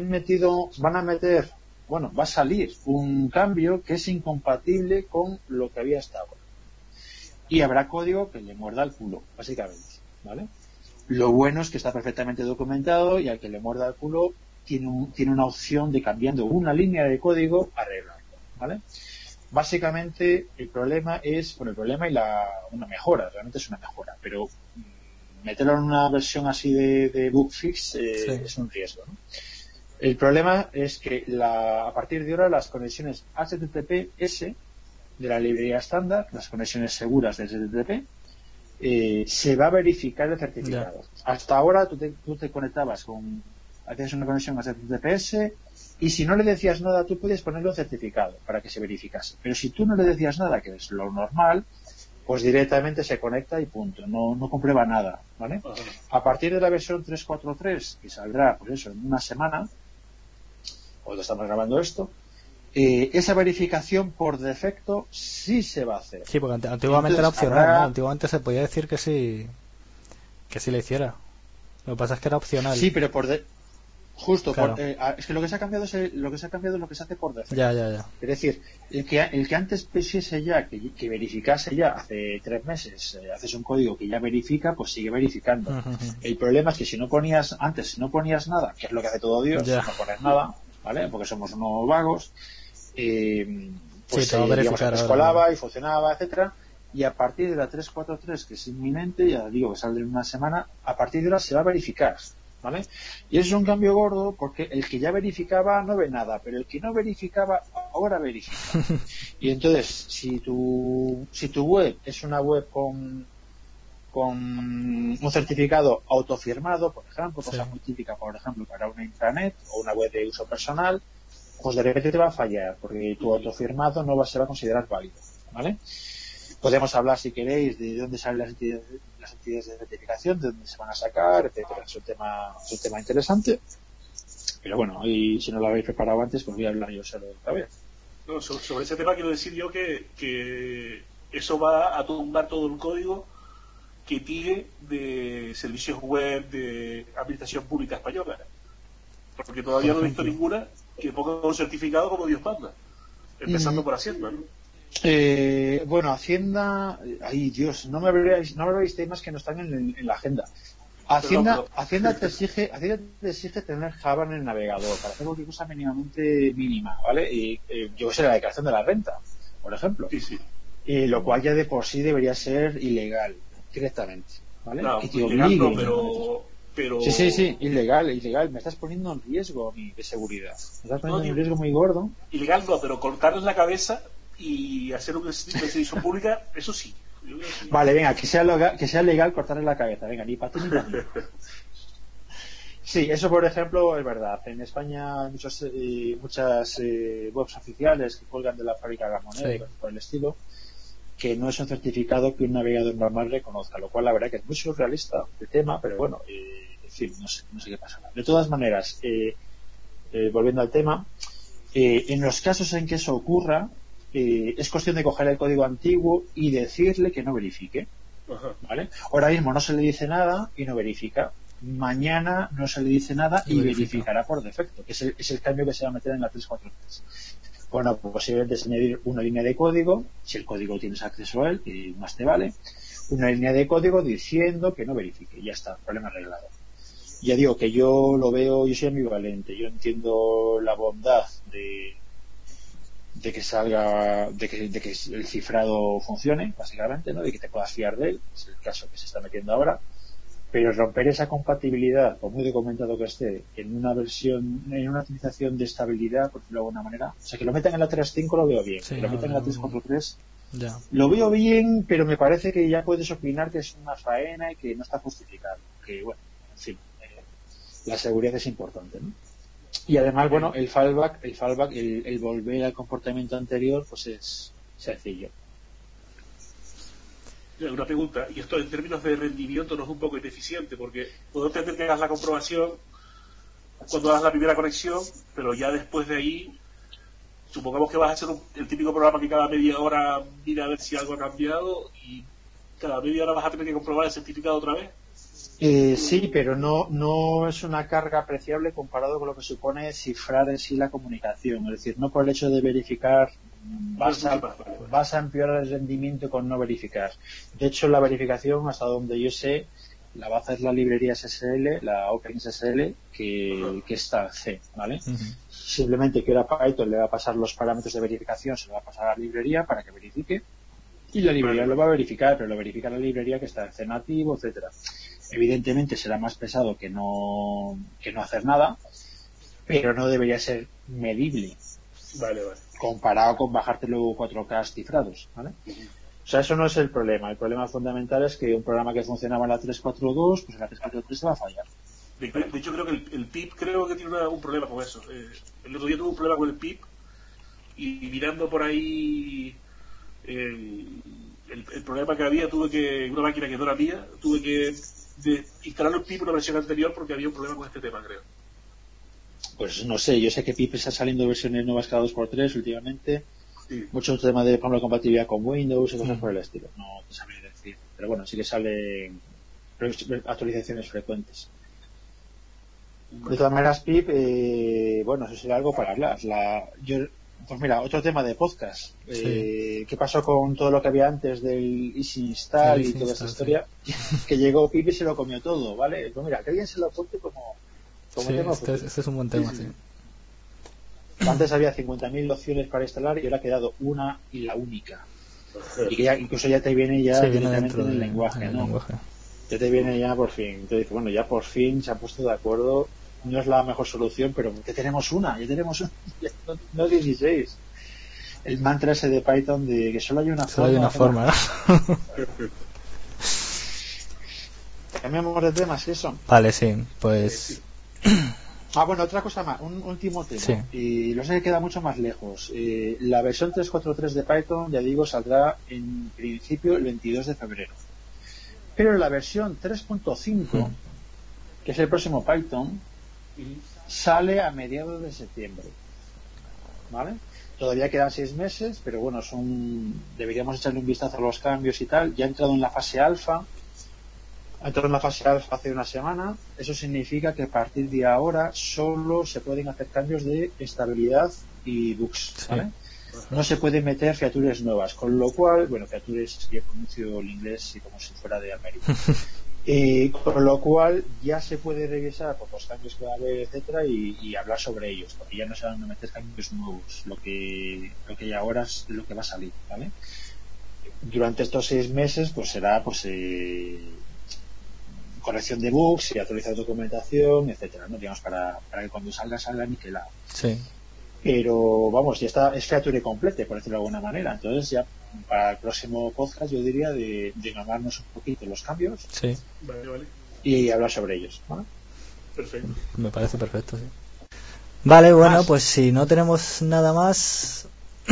va a salir un cambio que es incompatible con lo que había hasta ahora. Y habrá código que le muerda el culo, básicamente, ¿vale? Lo bueno es que está perfectamente documentado y al que le muerda el culo tiene una opción de, cambiando una línea de código, arreglarlo, ¿vale? Básicamente el problema y una mejora, realmente es una mejora, pero meterlo en una versión así de bug fix Sí. es un riesgo, ¿no? El problema es que a partir de ahora las conexiones HTTPS de la librería estándar, las conexiones seguras de HTTP, se va a verificar el certificado. Hasta ahora tú te conectabas hacías una conexión a HTTPS y si no le decías nada tú podías ponerle un certificado para que se verificase. Pero si tú no le decías nada, que es lo normal, pues directamente se conecta y punto, no comprueba nada, ¿vale? A partir de la versión 3.4.3, que saldrá, pues eso, en una semana, cuando estamos grabando esto, esa verificación por defecto sí se va a hacer. Sí, porque antiguamente era opcional, ¿no? Antiguamente se podía decir que sí le hiciera. Lo que pasa es que era opcional. Sí, pero justo, claro. es que lo que se ha cambiado es lo que se hace por defecto. Ya. Es decir, el que antes pusiese ya, que verificase ya hace 3 meses, haces un código que ya verifica, pues sigue verificando. El problema es que si no ponías nada, que es lo que hace todo Dios, no pones nada, ¿vale? Porque somos unos vagos, pues te va a verificar, digamos, colaba y funcionaba, etcétera. Y a partir de la 3.4.3, que es inminente, ya digo que saldrá en una semana, a partir de ahora se va a verificar, ¿vale? Y eso es un cambio gordo porque el que ya verificaba no ve nada, pero el que no verificaba ahora verifica. Y entonces, si tu web es una web con un certificado autofirmado, por ejemplo, cosa muy típica, por ejemplo, para una intranet o una web de uso personal, pues de repente te va a fallar porque tu autofirmado no se va a considerar válido, ¿vale? Podemos hablar, si queréis, de dónde salen las entidades de certificación, de dónde se van a sacar, etcétera. Es un tema interesante. Pero bueno, y si no lo habéis preparado antes, pues voy a hablar yo solo otra vez. No, sobre ese tema quiero decir yo que eso va a tumbar todo el código que tire de servicios web de administración pública española. Porque todavía no he visto ninguna que ponga un certificado como Dios manda. Empezando por Hacienda, ¿no? Bueno, Hacienda, ay Dios, no me habréis temas que no están en la agenda. Hacienda te exige tener Java en el navegador para hacer cualquier cosa mínimamente mínima, ¿vale? Y yo que sé, la declaración de la renta, por ejemplo. Sí. Lo cual ya de por sí debería ser ilegal, directamente, ¿vale? No, Que te ilegal no, obliguen. pero... Sí, ilegal. Me estás poniendo en riesgo a mí de seguridad. Me estás No, poniendo en un riesgo muy gordo. ilegal no, pero cortarles la cabeza y hacer una exhibición pública, eso sí. Yo creo que sí. Vale, venga, que sea legal cortarle la cabeza. Venga, ni para ti ni para mí. Sí, eso por ejemplo es verdad. En España hay muchas webs oficiales que cuelgan de la fábrica de la moneda y cosas por el estilo, que no es un certificado que un navegador normal reconozca, lo cual la verdad que es muy surrealista el tema, pero bueno, en fin, no sé qué pasa. De todas maneras, volviendo al tema, en los casos en que eso ocurra, es cuestión de coger el código antiguo y decirle que no verifique. Ajá. ¿Vale? Ahora mismo no se le dice nada y no verifica. Mañana no se le dice nada y verificará por defecto, que es el cambio que se va a meter en la 343. Bueno, pues posiblemente es añadir una línea de código, si el código tienes acceso a él, y más te vale, una línea de código diciendo que no verifique. Ya está, problema arreglado. Ya digo que yo soy ambivalente, yo entiendo la bondad de que salga, de que el cifrado funcione, básicamente, ¿no? De que te puedas fiar de él, es el caso que se está metiendo ahora, pero romper esa compatibilidad, por muy documentado que esté, en una utilización de estabilidad, por decirlo de alguna manera, o sea, que lo metan en la 3.5 lo veo bien, sí, que lo metan en la 3.4.3 ya. lo veo bien, pero me parece que ya puedes opinar que es una faena y que no está justificado, que bueno, en fin, la seguridad es importante, ¿no? Y además, bueno, el fallback, el volver al comportamiento anterior, pues es sencillo. Una pregunta, y esto en términos de rendimiento no es un poco ineficiente, porque puedo entender que hagas la comprobación cuando hagas la primera conexión, pero ya después de ahí, supongamos que vas a hacer el típico programa que cada media hora mira a ver si algo ha cambiado y cada media hora vas a tener que comprobar el certificado otra vez. Sí, pero no es una carga apreciable comparado con lo que supone cifrar en sí la comunicación. Es decir, no por el hecho de verificar vas a empeorar el rendimiento con no verificar. De hecho, la verificación, hasta donde yo sé, la va a hacer la librería SSL, la OpenSSL, que está en C, ¿vale? Simplemente que ahora Python le va a pasar los parámetros de verificación, se lo va a pasar a la librería para que verifique, y la librería lo va a verificar, pero lo verifica la librería que está en C nativo, etcétera. Evidentemente será más pesado que no hacer nada, pero no debería ser medible. Vale. Comparado con bajarte luego 4K cifrados, ¿vale? O sea, eso no es el problema. El problema fundamental es que un programa que funcionaba en la 3.4.2, pues en la 3.4.3 se va a fallar. De hecho, creo que el PIP creo que tiene un problema con eso. El otro día tuve un problema con el PIP y mirando por ahí el problema que había, una máquina que no era mía, tuve que instalar un PIP en una versión anterior porque había un problema con este tema, creo. Pues no sé, yo sé que PIP está saliendo versiones nuevas cada 2x3 últimamente. Sí. Muchos temas de, por ejemplo, compatibilidad con Windows y cosas por el estilo. No te sabría decir. Pero bueno, sí que salen actualizaciones frecuentes. De todas maneras, PIP, bueno, eso sería algo para hablar. Pues mira, otro tema de podcast. ¿Qué pasó con todo lo que había antes del Easy Install y toda esta historia? Sí. Que llegó PIP y se lo comió todo, ¿vale? Pues mira, que alguien se lo apunte como tema futuro. Este es un buen tema, sí. Antes había 50.000 opciones para instalar y ahora ha quedado una y la única. Y que ya, incluso ya te viene directamente en el lenguaje, ¿no? Ya te viene ya por fin. Entonces, bueno, ya por fin se han puesto de acuerdo. No es la mejor solución, pero ya tenemos una, no 16. El mantra ese de Python de que solo hay una forma. Solo hay una forma, ¿no? Cambiamos de temas, eso. Vale, sí, pues... Bueno, otra cosa más, un último tema. Sí. Y lo sé que queda mucho más lejos. La versión 3.4.3 de Python, ya digo, saldrá en principio el 22 de febrero. Pero la versión 3.5, que es el próximo Python, sale a mediados de septiembre. ¿Vale? Todavía quedan 6 meses, pero bueno, deberíamos echarle un vistazo a los cambios y tal. Ya ha entrado en la fase alfa. Ha entrado en la fase alfa hace una semana. Eso significa que a partir de ahora solo se pueden hacer cambios de estabilidad y bugs, ¿vale? no se pueden meter features nuevas, con lo cual, bueno, features, ya pronuncio el inglés como si fuera de América. Con lo cual ya se puede revisar por los cambios que va a haber, etcétera, y hablar sobre ellos, porque ya no se van a meter cambios nuevos, lo que ya ahora es lo que va a salir, ¿vale? Durante estos 6 meses, pues será corrección de bugs y actualizar documentación, etcétera, ¿no? Digamos, para que cuando salga niquelado. Sí. Pero vamos, ya está, es feature complete, por decirlo de alguna manera. Entonces ya para el próximo podcast yo diría de mamarnos un poquito los cambios. Sí. Vale. Y hablar sobre ellos, ¿vale? Perfecto. Me parece perfecto, sí. Vale, bueno, Más. pues si no tenemos nada más,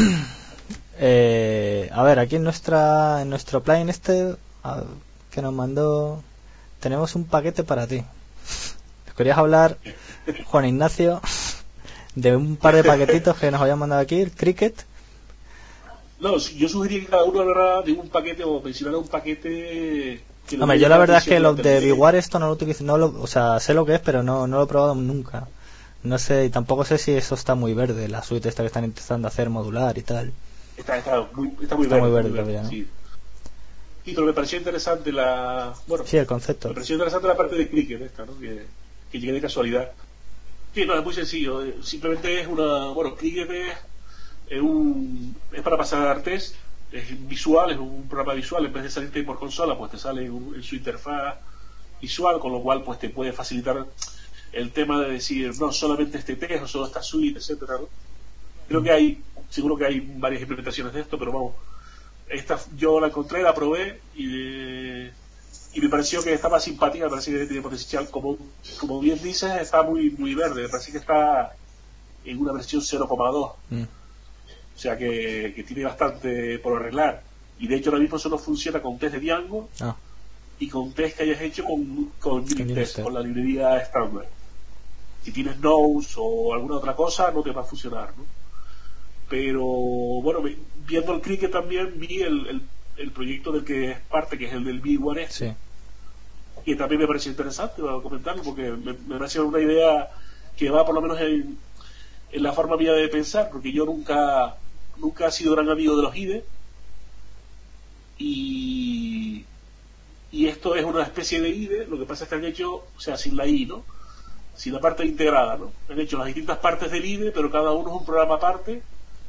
a ver, aquí en nuestro plugin que nos mandó, tenemos un paquete para ti. ¿Querías hablar, Juan Ignacio, de un par de paquetitos que nos habían mandado aquí, el Cricket? No, yo sugería que cada uno hablara de un paquete o mencionara un paquete que le Hombre, pueda yo la llamar verdad es que atención los durante de el mes. Biware esto no lo utilizo, o sea, sé lo que es, pero no lo he probado nunca. No sé, y tampoco sé si eso está muy verde, la suite esta que están intentando hacer modular y tal. Está muy Está verde, muy verde todavía, ¿no? sí. Y pero me pareció interesante Sí, el concepto. me pareció interesante la parte de Cricket esta, ¿no? Que llegué de casualidad. Sí, no, es muy sencillo. Simplemente Cricket es para pasar test, es visual, es un programa visual. En vez de salirte por consola, pues te sale en su interfaz visual, con lo cual pues te puede facilitar el tema de decir, no, solamente este test o solo esta suite, etcétera, ¿no? Seguro que hay varias implementaciones de esto, pero vamos, yo la encontré, la probé y me pareció que estaba simpática, me parece que tiene potencial, como bien dices, está muy verde, me parece que está en una versión 0,2, o sea que tiene bastante por arreglar, y de hecho ahora mismo solo funciona con test de Django y con test que hayas hecho con Unit Test, con la librería estándar. Si tienes Nose o alguna otra cosa no te va a funcionar, ¿no? Pero bueno, viendo el Cricket también vi el proyecto del que es parte, que es el del Biware, Sí. y también me pareció interesante comentarlo, porque me pareció una idea que va por lo menos en la forma mía de pensar, porque yo nunca he sido gran amigo de los IDE, y esto es una especie de IDE, lo que pasa es que han hecho, o sea, sin la I, ¿no? Sin la parte integrada, ¿no? Han hecho las distintas partes del IDE, pero cada uno es un programa aparte,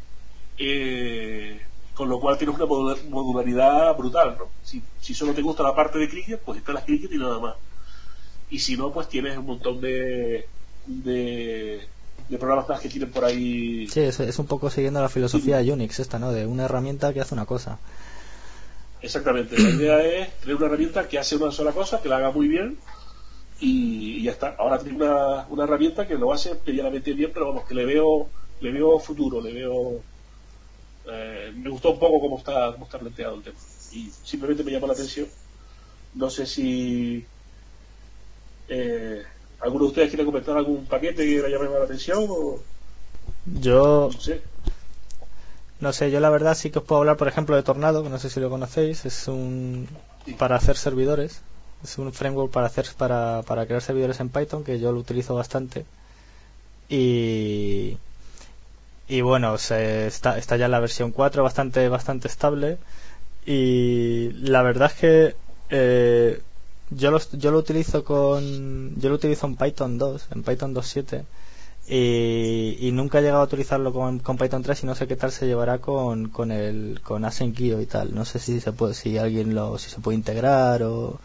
con lo cual tienes una modularidad brutal, ¿no? Si solo te gusta la parte de Cricket, pues está la Cricket y nada más. Y si no, pues tienes un montón de programas más que tienen por ahí. Sí, es un poco siguiendo la filosofía de Unix esta, ¿no? De una herramienta que hace una cosa. Exactamente, la idea es tener una herramienta que hace una sola cosa, que la haga muy bien y ya está. Ahora tiene una herramienta que lo hace medianamente bien, pero vamos, que le veo futuro, me gustó un poco cómo está planteado el tema y simplemente me llamó la atención. No sé si alguno de ustedes quiere comentar algún paquete que le haya llamado la atención o Yo no sé. no sé, yo la verdad sí que os puedo hablar, por ejemplo, de Tornado, que no sé si lo conocéis, es para hacer servidores, es un framework para crear servidores en Python, que yo lo utilizo bastante. Y bueno, está ya en la versión 4, bastante estable, y la verdad es que yo lo utilizo en Python 2, en Python 2.7, y nunca he llegado a utilizarlo con Python 3 y no sé qué tal se llevará con Async.io y tal. No sé si se puede, si se puede integrar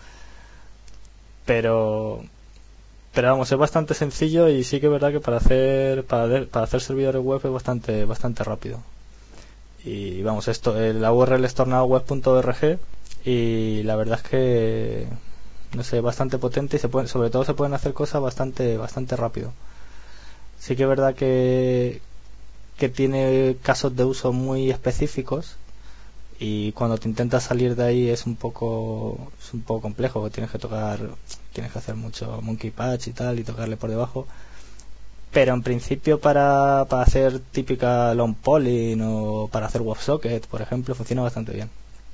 pero vamos, es bastante sencillo, y sí que es verdad que para hacer servidores web es bastante rápido. Y vamos, la URL es tornadoweb.org, y la verdad es que no sé, bastante potente, y sobre todo se pueden hacer cosas bastante rápido. Sí que es verdad que tiene casos de uso muy específicos, y cuando te intentas salir de ahí es un poco complejo, tienes que hacer mucho monkey patch y tal, y tocarle por debajo. Pero en principio para hacer típica long polling o para hacer WebSocket, por ejemplo, funciona bastante bien.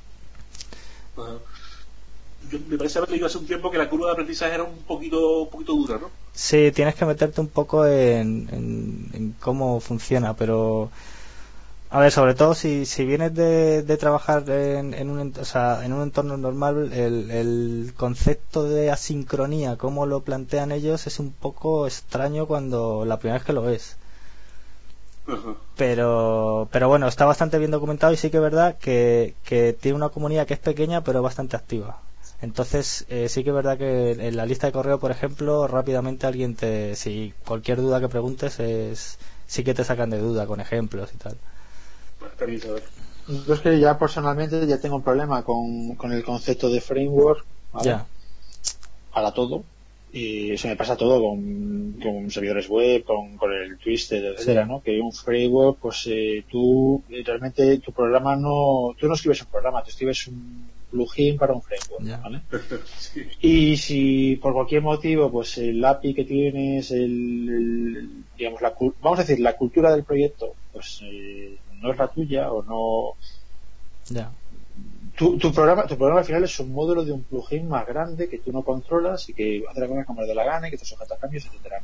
Me parece haber leído hace un tiempo que la curva de aprendizaje era un poquito dura, ¿no? Sí, tienes que meterte un poco en cómo funciona, pero A ver, sobre todo si vienes de trabajar o sea, en un entorno normal, el concepto de asincronía, como lo plantean ellos, es un poco extraño cuando la primera vez que lo ves. Ajá. Pero bueno, está bastante bien documentado y sí que es verdad que tiene una comunidad que es pequeña pero bastante activa. Entonces, sí que es verdad que en la lista de correo, por ejemplo, rápidamente si cualquier duda que preguntes, sí que te sacan de duda con ejemplos y tal. Está bien saber. Yo es que ya personalmente ya tengo un problema con el concepto de framework, ¿vale? Ya, Para todo. Y eso me pasa todo con servidores web, con el Twisted, etcétera, sí, ¿no? Que un framework, pues tú realmente tu programa tú no escribes un programa, tú escribes un plugin para un framework, ya, ¿vale? Sí. Y si por cualquier motivo, pues el API que tienes, digamos, vamos a decir, la cultura del proyecto, pues no es la tuya o no. ya, Tu programa al final es un módulo de un plugin más grande que tú no controlas y que hace la cosa como de la gana y que te sujeta a cambios, etcétera.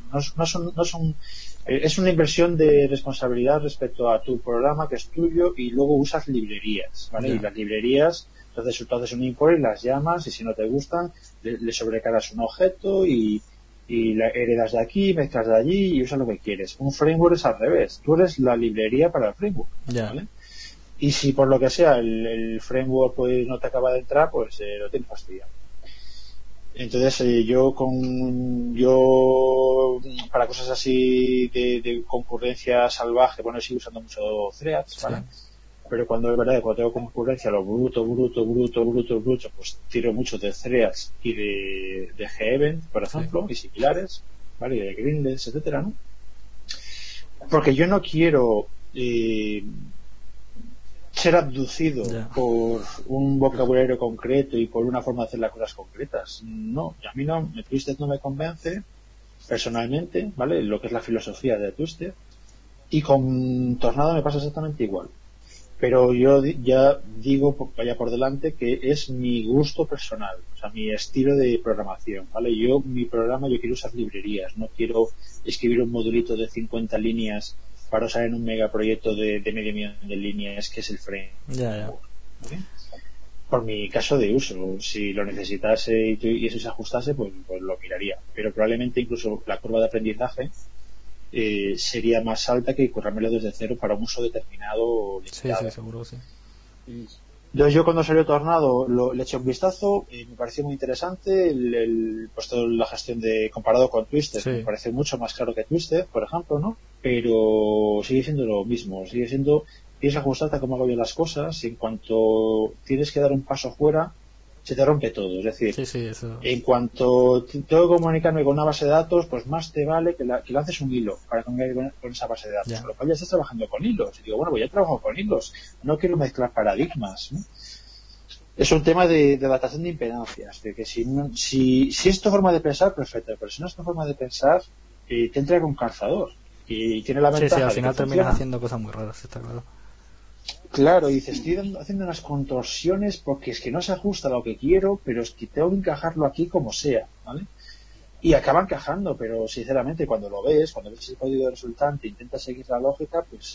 Es una inversión de responsabilidad respecto a tu programa que es tuyo y luego usas librerías, ¿vale? Y ya, las librerías, entonces tú haces un import y las llamas y si no te gustan, le sobrecargas un objeto y la heredas de aquí, mezclas de allí y usas lo que quieres. Un framework es al revés. Tú eres la librería para el framework, ya, ¿vale? Y si por lo que sea el framework pues no te acaba de entrar, pues lo tienes fastidiado. Entonces yo para cosas así de concurrencia salvaje, bueno, sigo usando mucho threads, sí, ¿vale? Pero cuando es verdad que cuando tengo concurrencia, lo bruto, pues tiro mucho de threads y de Gevent, por sí, ejemplo, y similares, ¿vale? Y de Greenless, etcétera, ¿no? Porque yo no quiero ser abducido ya, por un vocabulario concreto y por una forma de hacer las cosas concretas. No, a mí no, Twisted no me convence personalmente, ¿vale? Lo que es la filosofía de Twisted. Y con Tornado me pasa exactamente igual. Pero yo ya digo, vaya por delante, que es mi gusto personal, o sea, mi estilo de programación, ¿vale? Mi programa, yo quiero usar librerías, no quiero escribir un modulito de 50 líneas para usar en un megaproyecto de medio millón de líneas, que es el framework, ya, ya, ¿vale? Por mi caso de uso, si lo necesitase y eso se ajustase, pues lo miraría. Pero probablemente incluso la curva de aprendizaje sería más alta que currármelo desde cero para un uso determinado sí, sí, limitado. seguro, sí. Entonces yo cuando salió Tornado le eché un vistazo y me pareció muy interesante pues toda la gestión de comparado con Twisted me Sí, parece mucho más claro que Twisted, por ejemplo, ¿no? Pero sigue siendo lo mismo, sigue siendo tienes que ajustarte a cómo hago yo las cosas y en cuanto tienes que dar un paso fuera se te rompe todo, es decir, sí, sí, eso, en cuanto tengo que comunicarme con una base de datos, pues más te vale que lances un hilo para comunicar con esa base de datos. ya. Con lo cual ya estás trabajando con hilos. Y digo, bueno, pues ya trabajo con hilos. No quiero mezclar paradigmas, ¿no? Es un tema de adaptación de impedancias. De que si es tu forma de pensar, perfecto. Pero si no es tu forma de pensar, te entra con calzador. Y tiene la Sí, sí, al ventaja de que final terminas funciona. haciendo cosas muy raras, está claro. Claro, y dices, estoy haciendo unas contorsiones porque es que no se ajusta a lo que quiero, pero es que tengo que encajarlo aquí como sea, ¿vale? Y acaba encajando, pero sinceramente cuando cuando ves el código resultante e intentas seguir la lógica, pues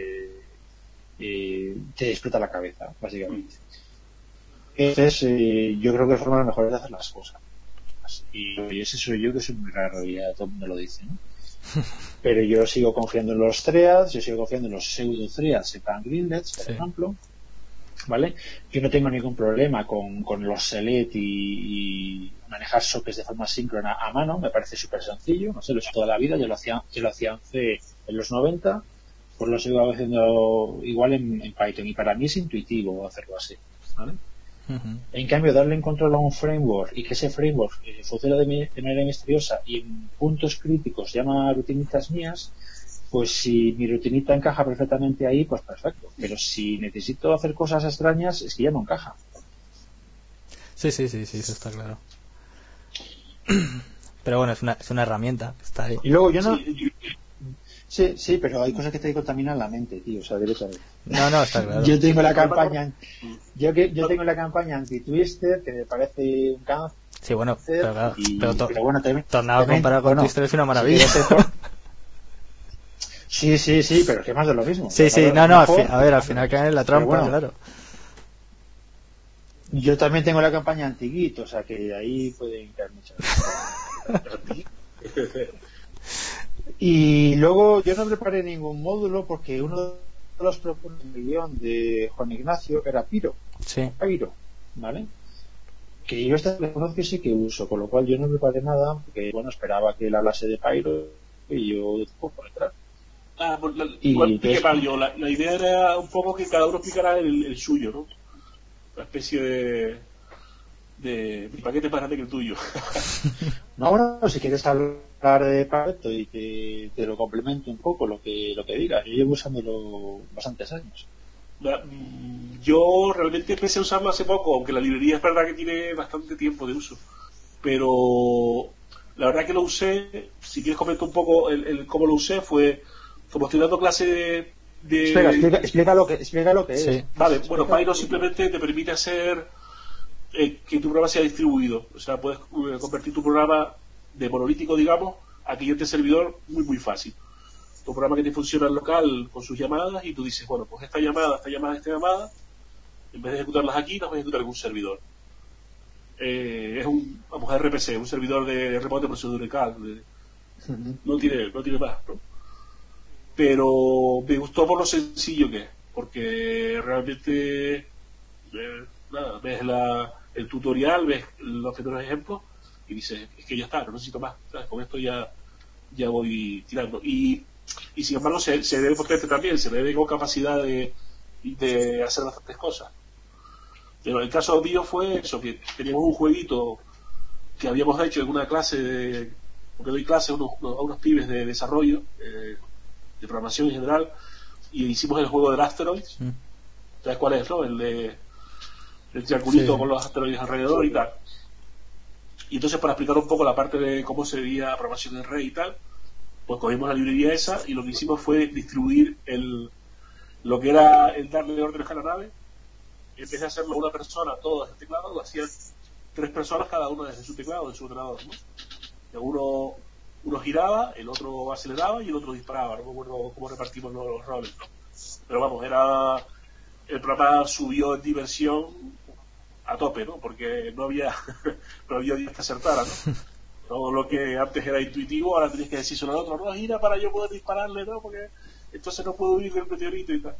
te explota la cabeza, básicamente. Entonces, yo creo que hay formas mejores de hacer las cosas. Y ese soy yo que soy muy raro, y ya todo el mundo lo dice, ¿no? Pero yo sigo confiando en los threads, yo sigo confiando en los pseudo threads en Pan Greenlets, por Sí, ejemplo, ¿vale? Yo no tengo ningún problema con los select y manejar sockets de forma síncrona a mano, me parece súper sencillo, no sé, lo he hecho toda la vida, yo lo hacía en los 90, pues lo sigo haciendo igual en Python y para mí es intuitivo hacerlo así, ¿vale? ujú, En cambio, darle en control a un framework y que ese framework funcione de manera misteriosa y en puntos críticos llama rutinitas mías, pues si mi rutinita encaja perfectamente ahí, pues perfecto. Pero si necesito hacer cosas extrañas, es que ya no encaja. sí, sí, sí, sí, eso está claro. Pero bueno, es una herramienta que está ahí. Y luego yo no. Sí, Sí, sí, pero hay cosas que te contaminan la mente, tío, o sea, directamente. No, no, está claro. Yo tengo el la problema campaña. Yo tengo la campaña anti-Twister, que me parece un cáncer, Sí, bueno, pero claro, pero bueno, Tornado comparado con bueno, Twister es una si maravilla. quieres Sí, pero es que más de lo mismo. Sí, sí, no, a ver, al final caen en la trampa, bueno, claro. Yo también tengo la campaña Antiguito, o sea que ahí pueden caer muchas Y luego yo no preparé ningún módulo porque uno de los propuestos de guión de Juan Ignacio era Piro, ¿vale? Que yo le conozco y sí que uso, con lo cual yo no preparé nada porque, bueno, esperaba que él hablase de Pyro y yo un por detrás. Pues igual expliqué mal yo. La idea era un poco que cada uno explicara el suyo, ¿no? Una especie de mi paquete más grande que el tuyo. No, bueno, si quieres hablar de Pareto y que te lo complemento un poco lo que digas, yo llevo usándolo bastantes años. Yo realmente empecé a usarlo hace poco, aunque la librería es verdad que tiene bastante tiempo de uso. Pero la verdad que lo usé, si quieres comento un poco el cómo lo usé, fue como estoy dando clase Explica lo que es. Vale, bueno, Pyro simplemente te permite hacer que tu programa sea distribuido. O sea, puedes convertir tu programa de monolítico, digamos, a cliente servidor muy fácil. Tu programa que te funciona en local con sus llamadas y tú dices, bueno, pues esta llamada, en vez de ejecutarlas aquí, las voy a ejecutar en un servidor. Es vamos a RPC, un servidor de remoto procedimental. No tiene más, ¿no? Pero me gustó por lo sencillo que es, porque realmente nada, ves el tutorial, ves los primeros ejemplos y dices, es que ya está, no necesito más, ¿sabes? Con esto ya voy tirando. Y sin embargo se debe potente también, se debe con capacidad de hacer bastantes cosas. Pero el caso mío fue eso, que teníamos un jueguito que habíamos hecho en una clase, porque doy clase a unos pibes de desarrollo, de programación en general, y hicimos el juego del Asteroids. ¿Sabes cuál es, no? El triangulito con los asteroides alrededor y tal. Y entonces, para explicar un poco la parte de cómo se veía programación en red y tal, pues cogimos la librería esa y lo que hicimos fue distribuir lo que era el darle órdenes a la nave. En vez de hacerlo una persona todo desde el teclado, lo hacían 3 personas cada uno desde su teclado, de su ordenador, ¿no? Uno giraba, el otro aceleraba y el otro disparaba. No me acuerdo cómo repartimos los roles, ¿no? Pero vamos, el programa subió en diversión a tope, ¿no? Porque no había días que acertara, ¿no? Todo lo que antes era intuitivo, ahora tenías que decírselo al otro, no, gira para yo poder dispararle, ¿no? Porque entonces no puedo huir del meteorito y tal.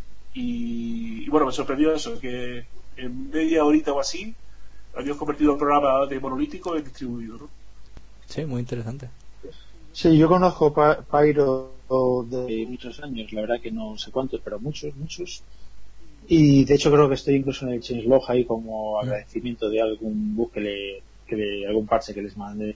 Y bueno, me sorprendió eso, que en media horita o así habíamos convertido el programa de monolítico en distribuido, ¿no? Sí, muy interesante. Sí, yo conozco Pyro de muchos años, la verdad que no sé cuántos, pero muchos. Y de hecho creo que estoy incluso en el changelog ahí como agradecimiento de algún bug algún parche que les mandé.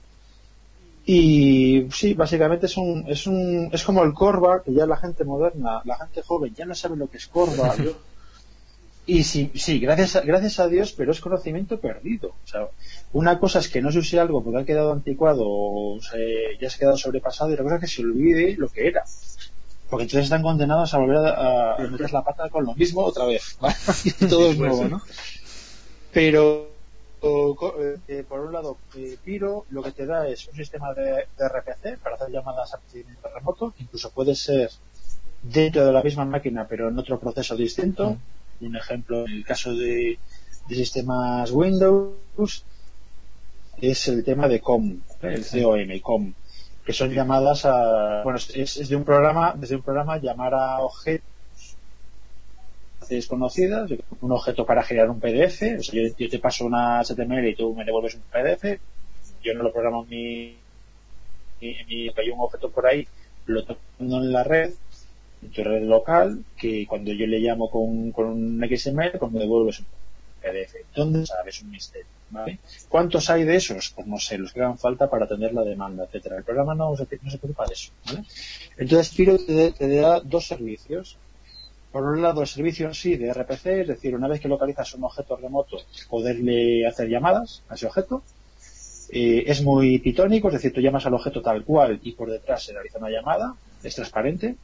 Y sí, básicamente es como el Corva, que ya la gente moderna, la gente joven ya no sabe lo que es Corva. Y sí, gracias a Dios, pero es conocimiento perdido. O sea, una cosa es que no se use algo porque ha quedado anticuado o ya se ha quedado sobrepasado, y la cosa es que se olvide lo que era. Porque entonces están condenados a volver a meter la pata con lo mismo otra vez. ¿Vale? Y todo es nuevo, ¿no? Pero por un lado, Piro lo que te da es un sistema de RPC para hacer llamadas a procedimiento remoto, incluso puede ser dentro de la misma máquina pero en otro proceso distinto. Un ejemplo, en el caso de sistemas Windows, es el tema de COM, el COM, que son llamadas bueno, es de un programa, llamar a objetos desconocidas, un objeto para generar un PDF. O sea, yo te paso una HTML y tú me devuelves un PDF. Yo no lo programo hay un objeto por ahí, lo tengo en la red, en tu red local, que cuando yo le llamo con un XML, pues me devuelves un PDF. ¿Dónde sabes? Un misterio, ¿vale? ¿Cuántos hay de esos? Pues no sé, los que hagan falta para atender la demanda, etcétera. El programa no se preocupa de eso, ¿vale? Entonces Piro te da dos servicios. Por un lado, el servicio en sí de RPC, es decir, una vez que localizas un objeto remoto, poderle hacer llamadas a ese objeto. Es muy pitónico, es decir, tú llamas al objeto tal cual y por detrás se realiza una llamada, es transparente.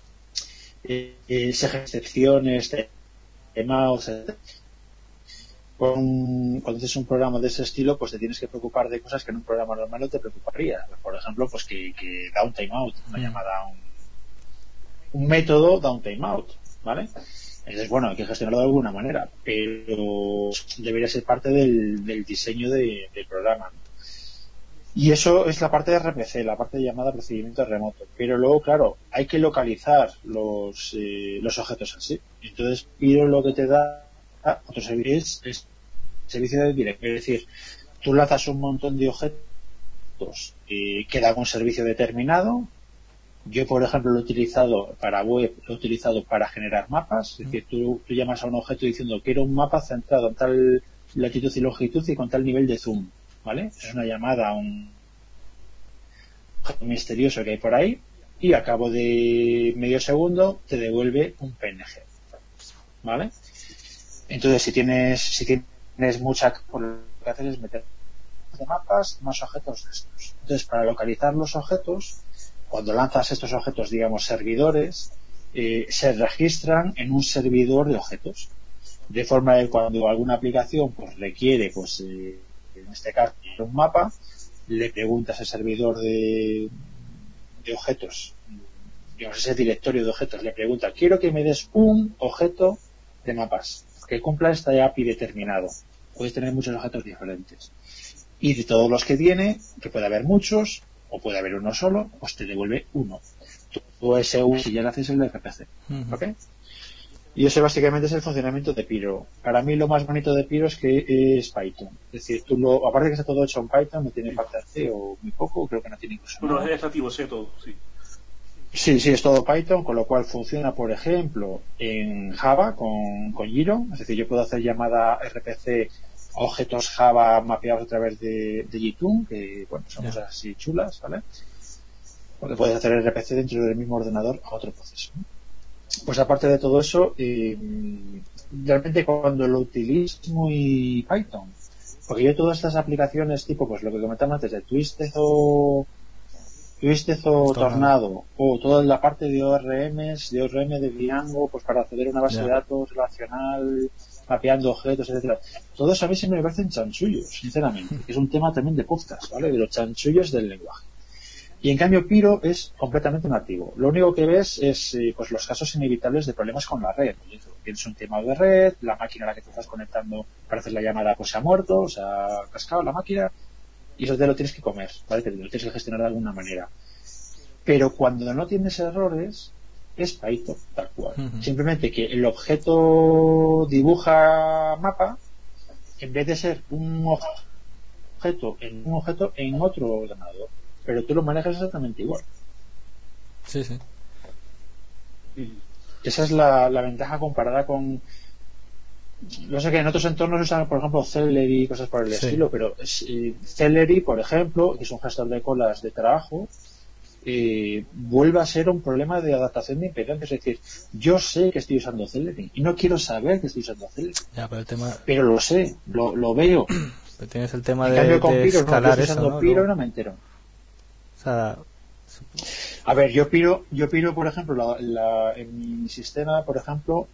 Se excepciones, mouse, etc. Cuando haces un programa de ese estilo, pues te tienes que preocupar de cosas que en un programa normal no te preocuparía. Por ejemplo, pues que da un timeout, una llamada un método da un timeout, ¿vale? Entonces, bueno, hay que gestionarlo de alguna manera, pero debería ser parte del diseño del programa, ¿no? Y eso es la parte de RPC, la parte de llamada a procedimiento remoto. Pero luego, claro, hay que localizar los objetos así. Entonces, Piro lo que te da otro servicio es servicio de directo. Es decir, tú lanzas un montón de objetos que dan un servicio determinado. Yo, por ejemplo, lo he utilizado para web, lo he utilizado para generar mapas. Es decir, tú llamas a un objeto diciendo quiero un mapa centrado en tal latitud y longitud y con tal nivel de zoom, ¿vale? Es una llamada a un objeto misterioso que hay por ahí y a cabo de medio segundo te devuelve un PNG, ¿vale? Entonces, si tienes mucha, pues lo que haces es meter de mapas más objetos de estos. Entonces, para localizar los objetos, cuando lanzas estos objetos, digamos, servidores, se registran en un servidor de objetos. De forma que cuando alguna aplicación pues requiere, pues en este caso, un mapa, le preguntas al servidor de objetos, digamos, ese directorio de objetos, le pregunta, quiero que me des un objeto de mapas que cumpla esta API determinado. Puedes tener muchos objetos diferentes. Y de todos los que tiene, que puede haber muchos, o puede haber uno solo, pues te devuelve uno. Tú ese uno, si ya le haces el RPC. ¿Ok? Y ese básicamente es el funcionamiento de Piro. Para mí lo más bonito de Piro es que es Python. Es decir, aparte de que está todo hecho en Python, no tiene parte de C o muy poco, creo que no tiene incluso nada. Es nativo C todo, sí. Sí, es todo Python, con lo cual funciona, por ejemplo, en Java con Gyro. Es decir, yo puedo hacer llamada RPC a objetos Java mapeados a través de Gitun, que bueno, son cosas así chulas, ¿vale? Porque puedes hacer RPC dentro del mismo ordenador a otro proceso, ¿no? Pues aparte de todo eso, realmente cuando lo utilizo es muy Python. Porque yo todas estas aplicaciones tipo, pues lo que comentaba antes, de Twisted o Tornado, o toda la parte de ORM de Django, pues para acceder a una base de datos relacional, mapeando objetos, etcétera. Todo eso a mí se me parecen chanchullos, sinceramente, que es un tema también de podcast, ¿vale? De los chanchullos del lenguaje. Y en cambio Piro es completamente nativo. Lo único que ves es pues los casos inevitables de problemas con la red. Tienes un tema de red, la máquina a la que te estás conectando para hacer la llamada pues se ha muerto, o se ha cascado la máquina, y eso te lo tienes que comer, ¿vale? Te lo tienes que gestionar de alguna manera. Pero cuando no tienes errores, es Python, tal cual. Simplemente que el objeto dibuja mapa, en vez de ser un objeto en otro ordenador. Pero tú lo manejas exactamente igual. Sí. Esa es la ventaja comparada con... No sé, que en otros entornos usan, por ejemplo, Celery y cosas por el estilo, pero Celery, por ejemplo, que es un gestor de colas de trabajo, vuelve a ser un problema de adaptación de impedancia. Es decir, yo sé que estoy usando Celery y no quiero saber que estoy usando Celery. Pero lo sé, lo veo. Pero tienes el tema en cambio, con de Piro, no, yo escalar estoy usando eso, ¿no? Piro y no me entero. O sea, a ver, yo Piro, por ejemplo, en mi sistema, por ejemplo,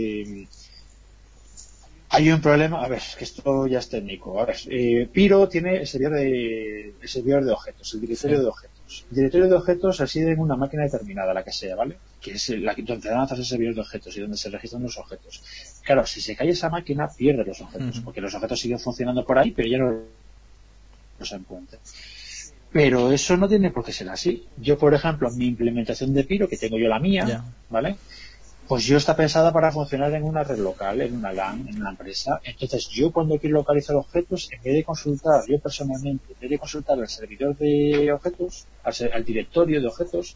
hay un problema, a ver, que esto ya es técnico. A ver, Piro tiene el servidor de objetos, el directorio de objetos. El directorio de objetos reside en una máquina determinada, la que sea, ¿vale? Que es donde lanzas el servidor de objetos y donde se registran los objetos. Claro, si se cae esa máquina, pierde los objetos, porque los objetos siguen funcionando por ahí, pero ya no los encuentra. Pero eso no tiene por qué ser así. Yo, por ejemplo, mi implementación de Piro, que tengo yo la mía, ¿vale? Pues yo está pensada para funcionar en una red local, en una LAN, en una empresa. Entonces, yo cuando quiero localizar objetos, en vez de consultar, yo personalmente, en vez de consultar al servidor de objetos, al directorio de objetos,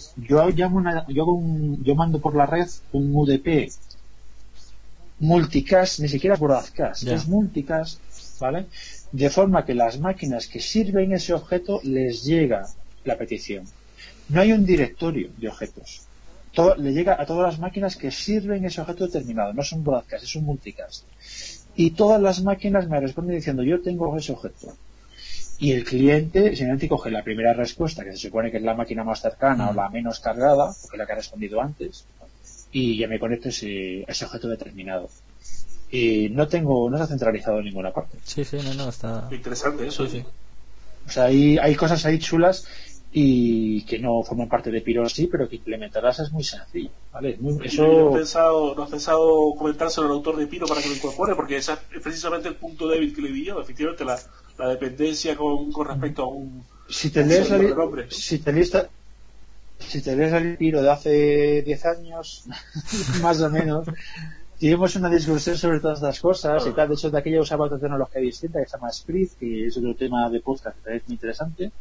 yo mando por la red un UDP multicast, ni siquiera broadcast, es multicast, ¿vale? De forma que las máquinas que sirven ese objeto les llega la petición. No hay un directorio de objetos. Le llega a todas las máquinas que sirven ese objeto determinado. No es un broadcast, es un multicast. Y todas las máquinas me responden diciendo yo tengo ese objeto. Y el cliente simplemente coge la primera respuesta, que se supone que es la máquina más cercana o la menos cargada, porque es la que ha respondido antes, y ya me conecto ese objeto determinado. Y no está centralizado en ninguna parte. Sí, no, está interesante eso. Sí. O sea, hay cosas ahí chulas y que no forman parte de Piro sí, pero que implementarlas es muy sencillo, ¿vale? Eso... ¿No has pensado comentárselo al autor de Piro para que lo incorpore? Porque ese es precisamente el punto débil que le di yo, efectivamente, la dependencia con respecto a un si te lees servidor de nombre, ¿no? si te lees el Piro de hace 10 años, más o menos, tuvimos una discusión sobre todas estas cosas y tal. De hecho, de aquella usaba otra tecnología distinta que se llama Spritz, que es otro tema de podcast que es muy interesante.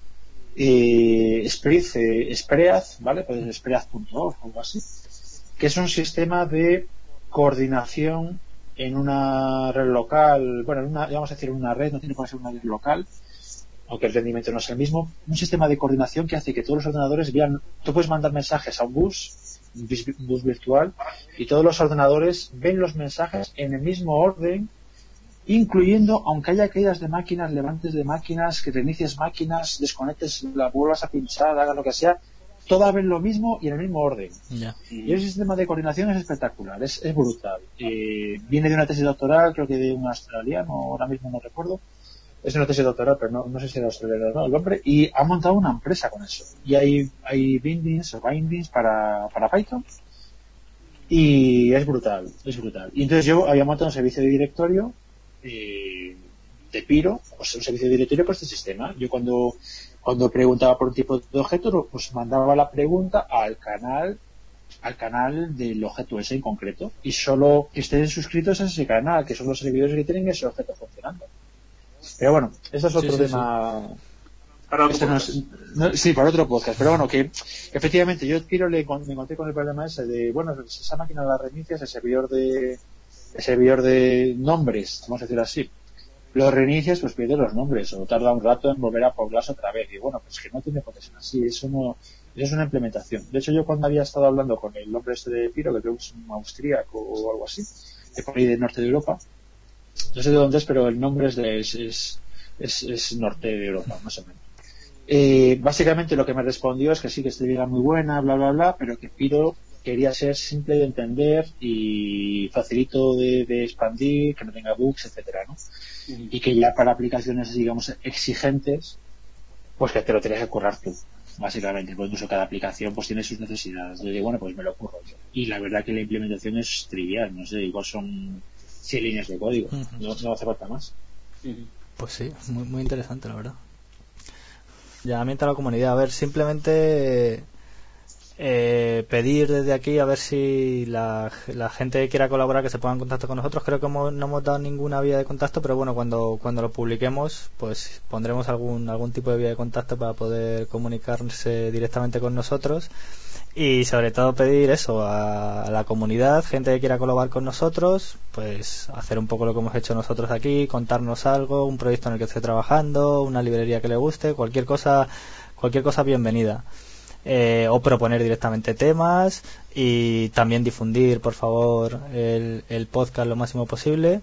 Spritz, Spreaz, ¿vale? Pues Spreaz.org o algo así, que es un sistema de coordinación en una red local, bueno, vamos a decir una red, no tiene por qué ser una red local, aunque el rendimiento no es el mismo, un sistema de coordinación que hace que todos los ordenadores vean, tú puedes mandar mensajes a un bus virtual, y todos los ordenadores ven los mensajes en el mismo orden, incluyendo, aunque haya caídas de máquinas, levantes de máquinas, que reinicies máquinas, desconectes, la vuelvas a pinchar, hagas lo que sea, todas ven lo mismo y en el mismo orden. Yeah. Y ese sistema de coordinación es espectacular, es brutal. Viene de una tesis doctoral, creo que de un australiano, ahora mismo no recuerdo. Es una tesis doctoral, pero no sé si era australiano o no, el hombre, y ha montado una empresa con eso. Y hay bindings para Python, y es brutal, es brutal. Y entonces yo había montado un servicio de directorio de Piro, o sea, un servicio de directorio por este sistema. Yo cuando preguntaba por un tipo de objeto, pues mandaba la pregunta al canal del objeto ese en concreto, y solo que estén suscritos a ese canal, que son los servidores que tienen ese objeto funcionando. Pero bueno, esto es otro tema. Sí. Para otro podcast. Sí, para otro podcast. Pero bueno, que efectivamente yo me encontré con el problema ese de, bueno, si esa máquina la reinicias, el servidor de nombres, vamos a decir así, lo reinicias, pues pierdes los nombres, o tarda un rato en volver a poblarse otra vez. Y bueno, pues que no tiene por qué ser así, eso es una implementación. De hecho, yo cuando había estado hablando con el hombre este de Piro, que creo que es un austríaco o algo así, de por ahí del norte de Europa, no sé de dónde es, pero el nombre es norte de Europa, más o menos. Básicamente lo que me respondió es que sí, que esta idea era muy buena, bla, bla, bla, pero que Piro quería ser simple de entender y facilito de expandir, que no tenga bugs, etcétera, ¿no? Y que ya para aplicaciones, digamos, exigentes, pues que te lo tienes que currar tú, básicamente, porque incluso cada aplicación pues tiene sus necesidades. Yo digo, bueno, pues me lo curro yo. Y la verdad que la implementación es trivial, no sé, igual son 100 líneas de código, no hace falta más. Pues sí, muy, muy interesante, la verdad. Llamamiento a la comunidad. A ver, simplemente pedir desde aquí a ver si la gente que quiera colaborar, que se ponga en contacto con nosotros. Creo que no hemos dado ninguna vía de contacto, pero bueno, cuando lo publiquemos, pues pondremos algún tipo de vía de contacto para poder comunicarse directamente con nosotros. Y sobre todo pedir eso a la comunidad, gente que quiera colaborar con nosotros, pues hacer un poco lo que hemos hecho nosotros aquí, contarnos algo, un proyecto en el que esté trabajando, una librería que le guste, cualquier cosa bienvenida. O proponer directamente temas, y también difundir, por favor, el podcast lo máximo posible.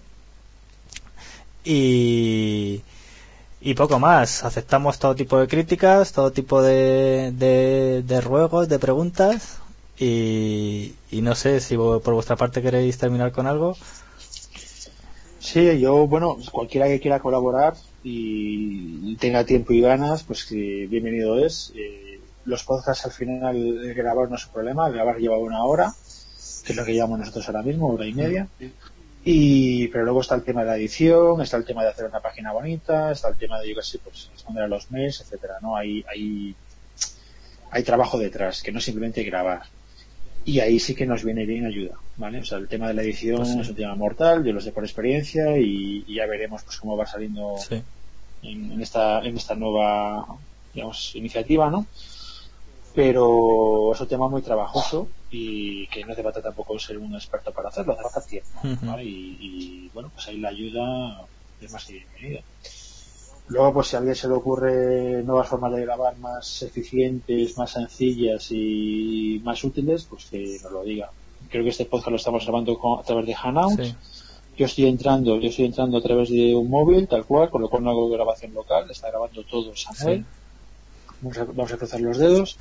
Y poco más. Aceptamos todo tipo de críticas, todo tipo de ruegos, de preguntas. Y no sé si por vuestra parte queréis terminar con algo. Sí, yo, bueno, cualquiera que quiera colaborar y tenga tiempo y ganas, pues que bienvenido es. Los podcasts al final, grabar no es un problema, grabar lleva 1 hora, que es lo que llevamos nosotros ahora mismo, 1 hora y media. Pero luego está el tema de la edición, está el tema de hacer una página bonita, está el tema de, yo qué sé, pues responder a los mails, etcétera, ¿no? Hay trabajo detrás, que no es simplemente grabar. Y ahí sí que nos viene bien ayuda, ¿vale? O sea, el tema de la edición pues sí, es un tema mortal, yo lo sé por experiencia, y ya veremos pues cómo va saliendo sí, en esta nueva, digamos, iniciativa, ¿no? Pero es un tema muy trabajoso y que no hace falta tampoco ser un experto para hacerlo, hace falta tiempo, ¿vale? Y bueno, pues ahí la ayuda es más que bienvenida. Luego, pues si a alguien se le ocurre nuevas formas de grabar más eficientes, más sencillas y más útiles, pues que nos lo diga. Creo que este podcast lo estamos grabando a través de Hangouts. Sí. Yo estoy entrando a través de un móvil, tal cual, con lo cual no hago grabación local, está grabando todo Samuel. Sí. Vamos a cruzar los dedos.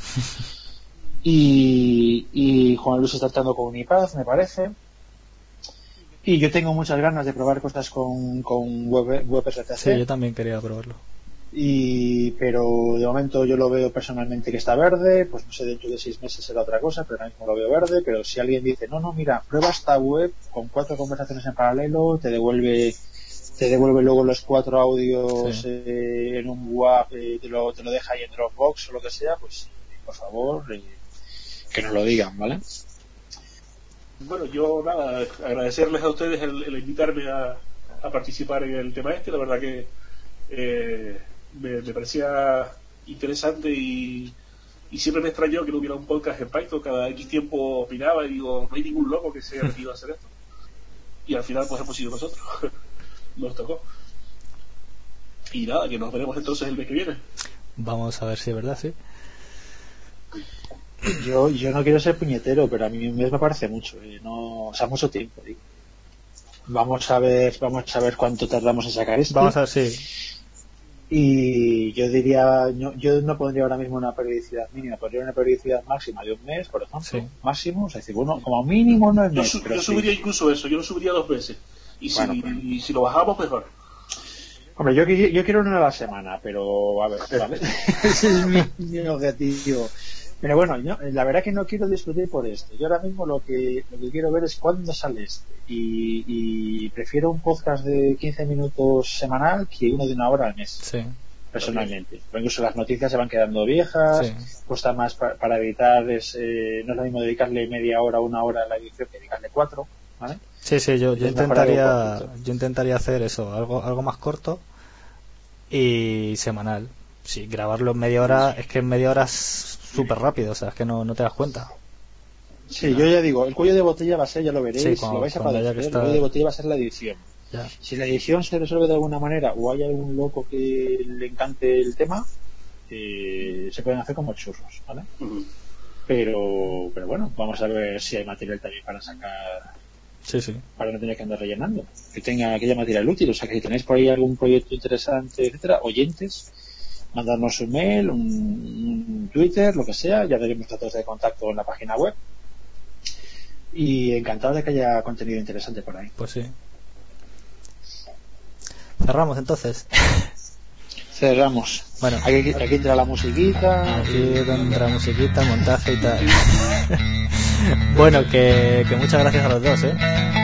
Y Juan Luis está tratando con un iPad, me parece. Y yo tengo muchas ganas de probar cosas con WebRTC. Sí, yo también quería probarlo. pero de momento yo lo veo personalmente que está verde, pues no sé, dentro de 6 meses será otra cosa, pero ahora mismo lo veo verde. Pero si alguien dice, no, mira, prueba esta web con 4 conversaciones en paralelo, te devuelve luego los 4 audios en un WAP, te lo deja ahí en Dropbox o lo que sea, pues por favor, que nos lo digan, ¿vale? Bueno, yo nada, agradecerles a ustedes el invitarme a participar en el tema este. La verdad que me parecía interesante y siempre me extrañó que no hubiera un podcast en Python. Cada X tiempo opinaba y digo, no hay ningún loco que se haya metido a hacer esto. Y al final pues hemos sido nosotros. Nos tocó. Y nada, que nos veremos entonces el mes que viene. Vamos a ver si es verdad, sí. Yo no quiero ser puñetero, pero a mí un mes me parece mucho, o sea, mucho tiempo, digo. Vamos a ver cuánto tardamos en sacar esto. Vamos a ver, sí. Y yo diría, yo no pondría ahora mismo una periodicidad mínima, pondría una periodicidad máxima de un mes, por ejemplo, sí. Máximo, o sea, decir, bueno, como mínimo no es mes. Yo subiría incluso eso, yo lo subiría 2 veces. Y si lo bajamos, mejor. Hombre, yo quiero una a la semana, pero a ver, ¿vale? Ese es mi objetivo. Pero bueno, la verdad que no quiero discutir por esto. Yo ahora mismo lo que quiero ver es cuándo sale este. Y prefiero un podcast de 15 minutos semanal que uno de 1 hora al mes. Sí. Personalmente. Incluso las noticias se van quedando viejas, cuesta más para editar, no es lo mismo dedicarle media hora o 1 hora a la edición que dedicarle 4, ¿vale? Sí, yo intentaría hacer eso, algo más corto y semanal. Sí, grabarlo en media hora, es que en media hora es súper rápido, o sea, es que no te das cuenta. Sí, yo ya digo, el cuello de botella va a ser, ya lo veréis, sí, lo vais a padecer, el cuello de botella va a ser la edición. Ya. Si la edición se resuelve de alguna manera o hay algún loco que le encante el tema, se pueden hacer como churros, ¿vale? Pero bueno, vamos a ver si hay material también para sacar, para no tener que andar rellenando, que haya material útil. O sea, que si tenéis por ahí algún proyecto interesante, etcétera, oyentes, mandarnos un mail, un Twitter, lo que sea, ya daremos datos de contacto en la página web. Y encantado de que haya contenido interesante por ahí. Pues sí. Cerramos entonces. Cerramos. Bueno, aquí entra la musiquita. Aquí entra la musiquita, montaje y tal. Bueno, que muchas gracias a los dos,